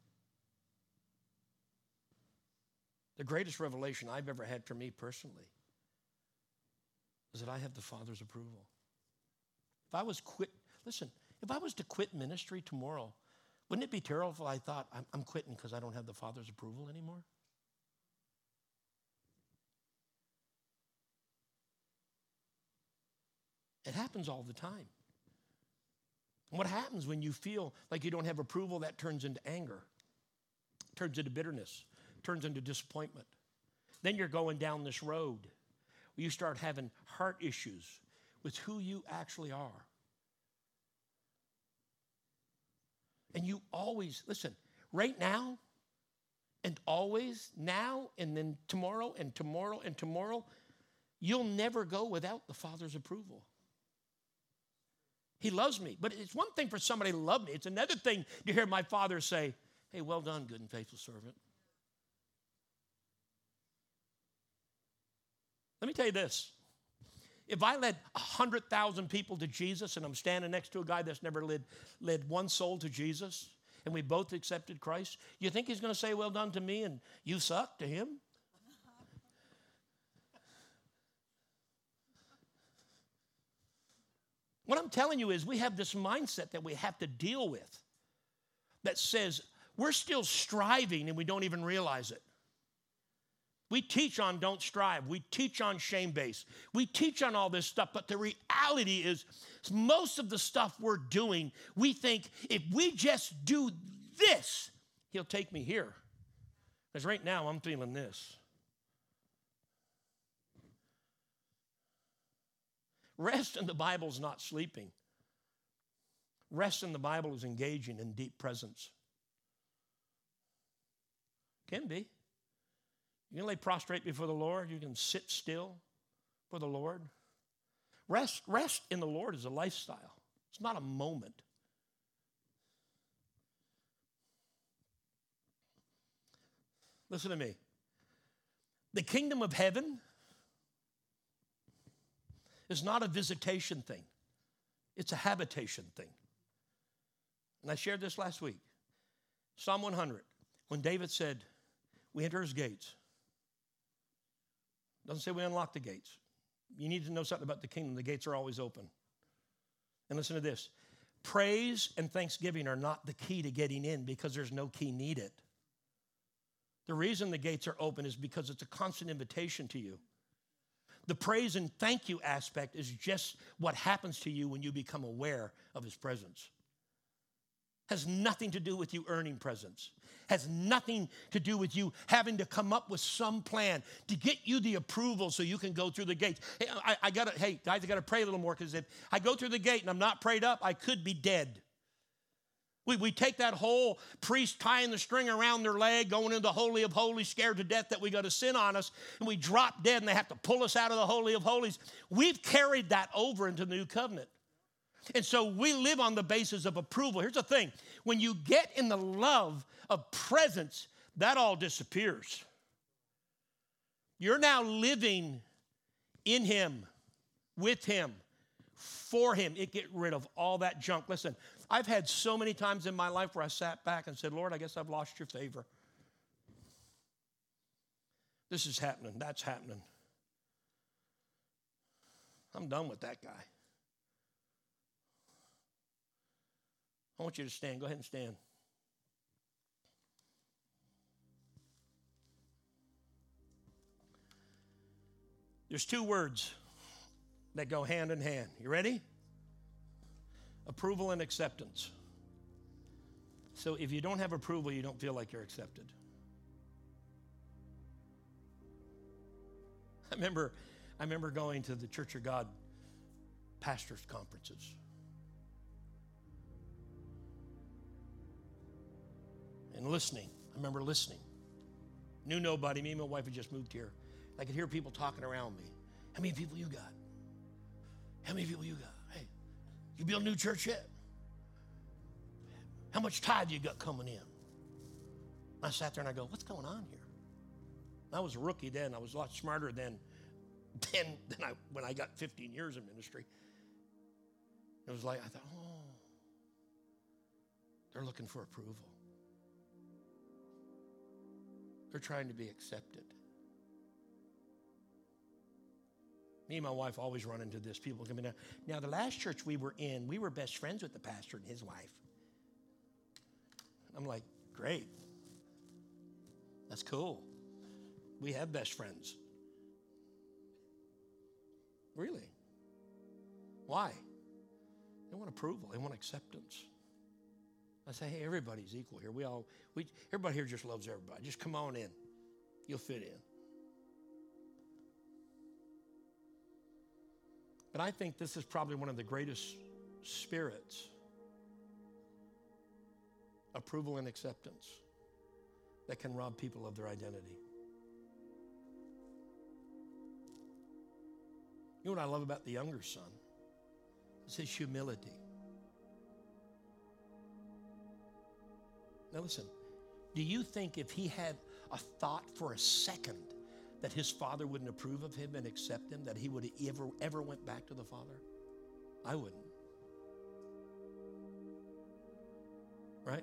The greatest revelation I've ever had for me personally is that I have the Father's approval. If I was quit, listen, if I was to quit ministry tomorrow, wouldn't it be terrible if I thought, I'm, I'm quitting because I don't have the Father's approval anymore? It happens all the time. And what happens when you feel like you don't have approval? That turns into anger, turns into bitterness, turns into disappointment. Then you're going down this road where you start having heart issues with who you actually are. And you always, listen, right now and always, now and then tomorrow and tomorrow and tomorrow, you'll never go without the Father's approval. He loves me. But it's one thing for somebody to love me. It's another thing to hear my Father say, hey, well done, good and faithful servant. Let me tell you this. If I led one hundred thousand people to Jesus and I'm standing next to a guy that's never led, led one soul to Jesus and we both accepted Christ, you think he's going to say, well done to me and you suck to him? What I'm telling you is we have this mindset that we have to deal with that says we're still striving and we don't even realize it. We teach on don't strive. We teach on shame-based. We teach on all this stuff, but the reality is most of the stuff we're doing, we think if we just do this, he'll take me here. Because right now I'm feeling this. Rest in the Bible is not sleeping. Rest in the Bible is engaging in deep presence. Can be. You can lay prostrate before the Lord. You can sit still for the Lord. Rest, rest in the Lord is a lifestyle. It's not a moment. Listen to me. The kingdom of heaven is not a visitation thing. It's a habitation thing. And I shared this last week. Psalm one hundred, when David said, we enter his gates. Doesn't say we unlock the gates. You need to know something about the kingdom. The gates are always open. And listen to this. Praise and thanksgiving are not the key to getting in because there's no key needed. The reason the gates are open is because it's a constant invitation to you. The praise and thank you aspect is just what happens to you when you become aware of his presence. Has nothing to do with you earning presence. Has nothing to do with you having to come up with some plan to get you the approval so you can go through the gates. Hey, I, I gotta, hey guys, I gotta pray a little more because if I go through the gate and I'm not prayed up, I could be dead. We, we take that whole priest tying the string around their leg, going into the Holy of Holies, scared to death that we got a sin on us, and we drop dead and they have to pull us out of the Holy of Holies. We've carried that over into the new covenant. And so we live on the basis of approval. Here's the thing. When you get in the love of presence, that all disappears. You're now living in him, with him, for him. It get rid of all that junk. Listen, I've had so many times in my life where I sat back and said, Lord, I guess I've lost your favor. This is happening. That's happening. I'm done with that guy. I want you to stand. Go ahead and stand. There's two words that go hand in hand. You ready? Approval and acceptance. So if you don't have approval, you don't feel like you're accepted. I remember, I remember going to the Church of God pastors' conferences. And listening. I remember listening. Knew nobody. Me and my wife had just moved here. I could hear people talking around me. How many people you got? How many people you got? Hey, you build a new church yet? How much tithe you got coming in? I sat there and I go, what's going on here? I was a rookie then. I was a lot smarter than, than, than I, when I got fifteen years in ministry. It was like, I thought, oh, they're looking for approval. They're trying to be accepted. Me and my wife always run into this. People coming down. Now, the last church we were in, we were best friends with the pastor and his wife. I'm like, great. That's cool. We have best friends. Really? Why? They want approval. They want acceptance. I say, hey, everybody's equal here. We all, we, everybody here just loves everybody. Just come on in. You'll fit in. But I think this is probably one of the greatest spirits, approval and acceptance, that can rob people of their identity. You know what I love about the younger son? It's his humility. Now listen, do you think if he had a thought for a second that his father wouldn't approve of him and accept him, that he would ever, ever went back to the father? I wouldn't. Right?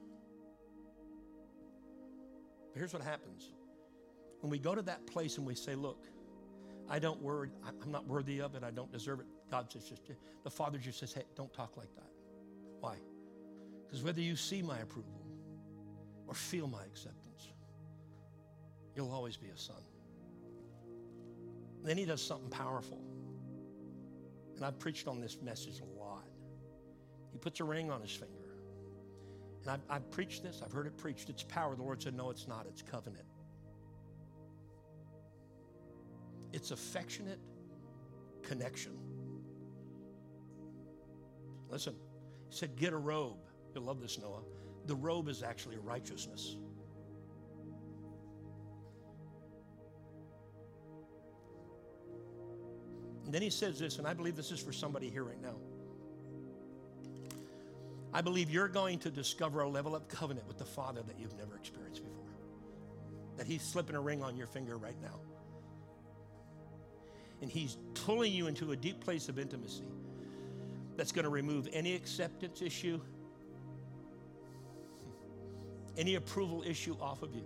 But here's what happens. When we go to that place and we say, look, I don't worry, I'm not worthy of it, I don't deserve it. God says, just, the Father just says, hey, don't talk like that. Why? Because whether you see my approval or feel my acceptance, you'll always be a son. And then he does something powerful. And I've preached on this message a lot. He puts a ring on his finger. And I've, I've preached this, I've heard it preached. It's power. The Lord said, no, it's not. It's covenant. It's affectionate connection. Listen, he said, get a robe. You'll love this, Noah. The robe is actually righteousness. And then he says this, and I believe this is for somebody here right now. I believe you're going to discover a level of covenant with the Father that you've never experienced before. That he's slipping a ring on your finger right now. And he's pulling you into a deep place of intimacy that's going to remove any acceptance issue, any approval issue off of you.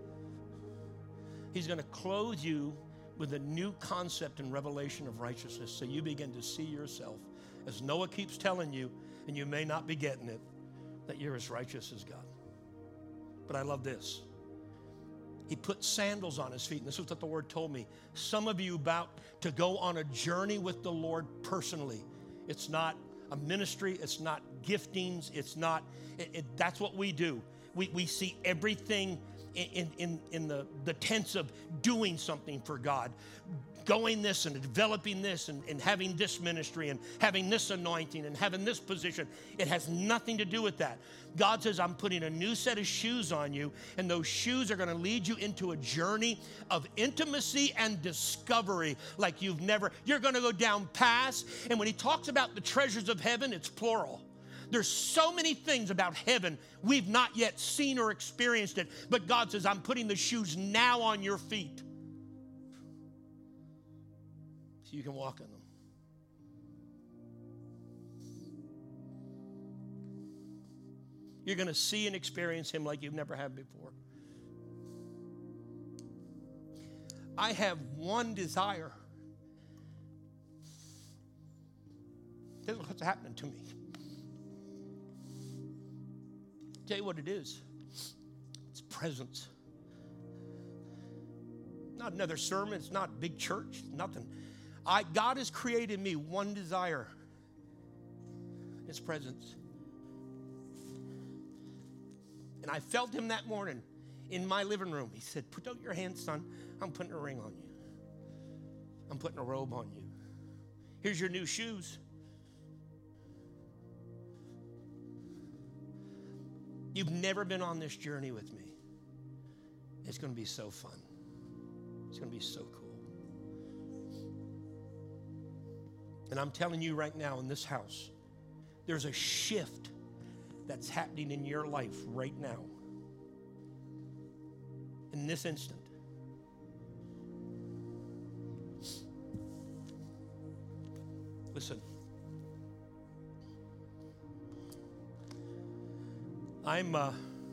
He's going to clothe you with a new concept and revelation of righteousness, so you begin to see yourself, as Noah keeps telling you, and you may not be getting it, that you're as righteous as God. But I love this. He put sandals on his feet, and this is what the Lord told me. Some of you about to go on a journey with the Lord personally. It's not a ministry, it's not giftings, it's not, it, it, that's what we do. We, we see everything in, in, in the, the tense of doing something for God, going this and developing this and, and having this ministry and having this anointing and having this position. It has nothing to do with that. God says, I'm putting a new set of shoes on you, and those shoes are going to lead you into a journey of intimacy and discovery like you've never. You're going to go down past, and when he talks about the treasures of heaven, it's plural. There's so many things about heaven we've not yet seen or experienced it, but God says, I'm putting the shoes now on your feet so you can walk in them. You're going to see and experience him like you've never had before. I have one desire. This is what's happening to me. Tell you what it is. It's presence. Not another sermon. It's not big church. Nothing. I, God has created me one desire. His presence. And I felt him that morning in my living room. He said, put out your hands, son. I'm putting a ring on you. I'm putting a robe on you. Here's your new shoes. You've never been on this journey with me. It's going to be so fun. It's going to be so cool. And I'm telling you right now in this house, there's a shift that's happening in your life right now. In this instant. Listen. I'm uh,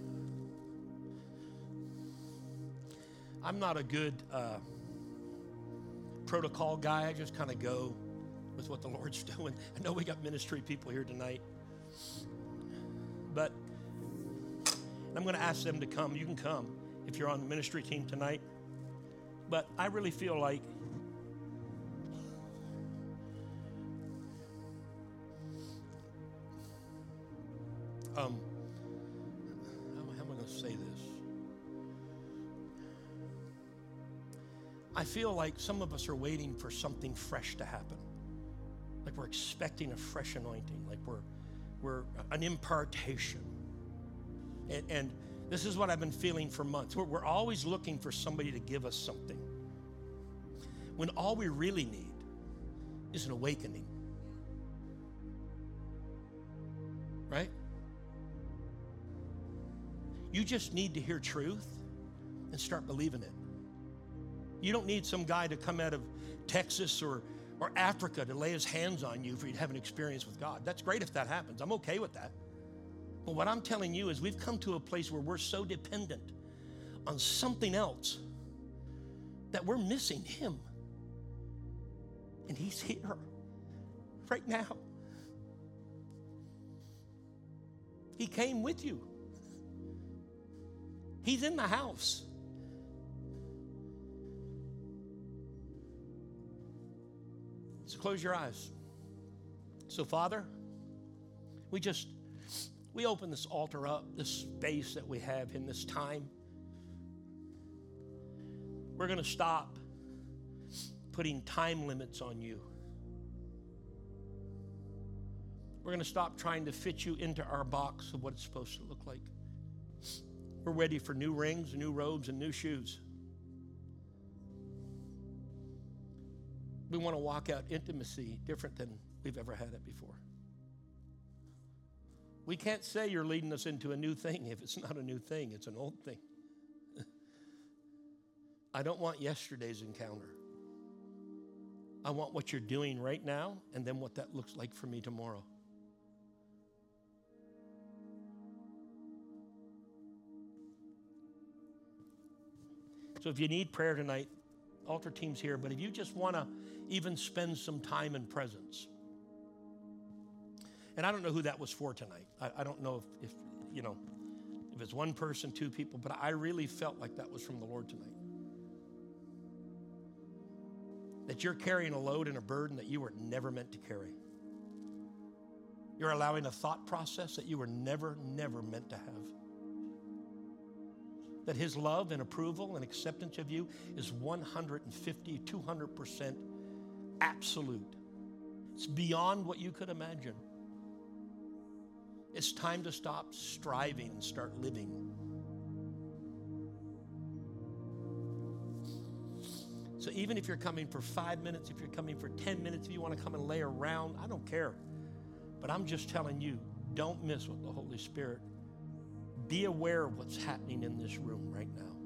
I'm not a good uh, protocol guy. I just kind of go with what the Lord's doing. I know we got ministry people here tonight, but I'm going to ask them to come. You can come if you're on the ministry team tonight, but I really feel like um. say this. I feel like some of us are waiting for something fresh to happen. Like we're expecting a fresh anointing, like we're we're an impartation. And, and this is what I've been feeling for months. We're, we're always looking for somebody to give us something, when all we really need is an awakening. Right? You just need to hear truth and start believing it. You don't need some guy to come out of Texas or, or Africa to lay his hands on you for you to have an experience with God. That's great if that happens. I'm okay with that. But what I'm telling you is we've come to a place where we're so dependent on something else that we're missing him. And he's here right now. He came with you. He's in the house. So close your eyes. So Father, we just, we open this altar up, this space that we have in this time. We're going to stop putting time limits on you. We're going to stop trying to fit you into our box of what it's supposed to look like. We're ready for new rings, new robes, and new shoes. We want to walk out intimacy different than we've ever had it before. We can't say you're leading us into a new thing if it's not a new thing, it's an old thing. I don't want yesterday's encounter. I want what you're doing right now and then what that looks like for me tomorrow. So if you need prayer tonight, altar team's here, but if you just want to even spend some time in presence. And I don't know who that was for tonight. I, I don't know if, if, you know, if it's one person, two people, but I really felt like that was from the Lord tonight. That you're carrying a load and a burden that you were never meant to carry. You're allowing a thought process that you were never, never meant to have. that his love and approval and acceptance of you is one hundred fifty, two hundred percent absolute. It's beyond what you could imagine. It's time to stop striving and start living. So even if you're coming for five minutes, if you're coming for ten minutes, if you want to come and lay around, I don't care. But I'm just telling you, don't miss with the Holy Spirit. Be aware of what's happening in this room right now.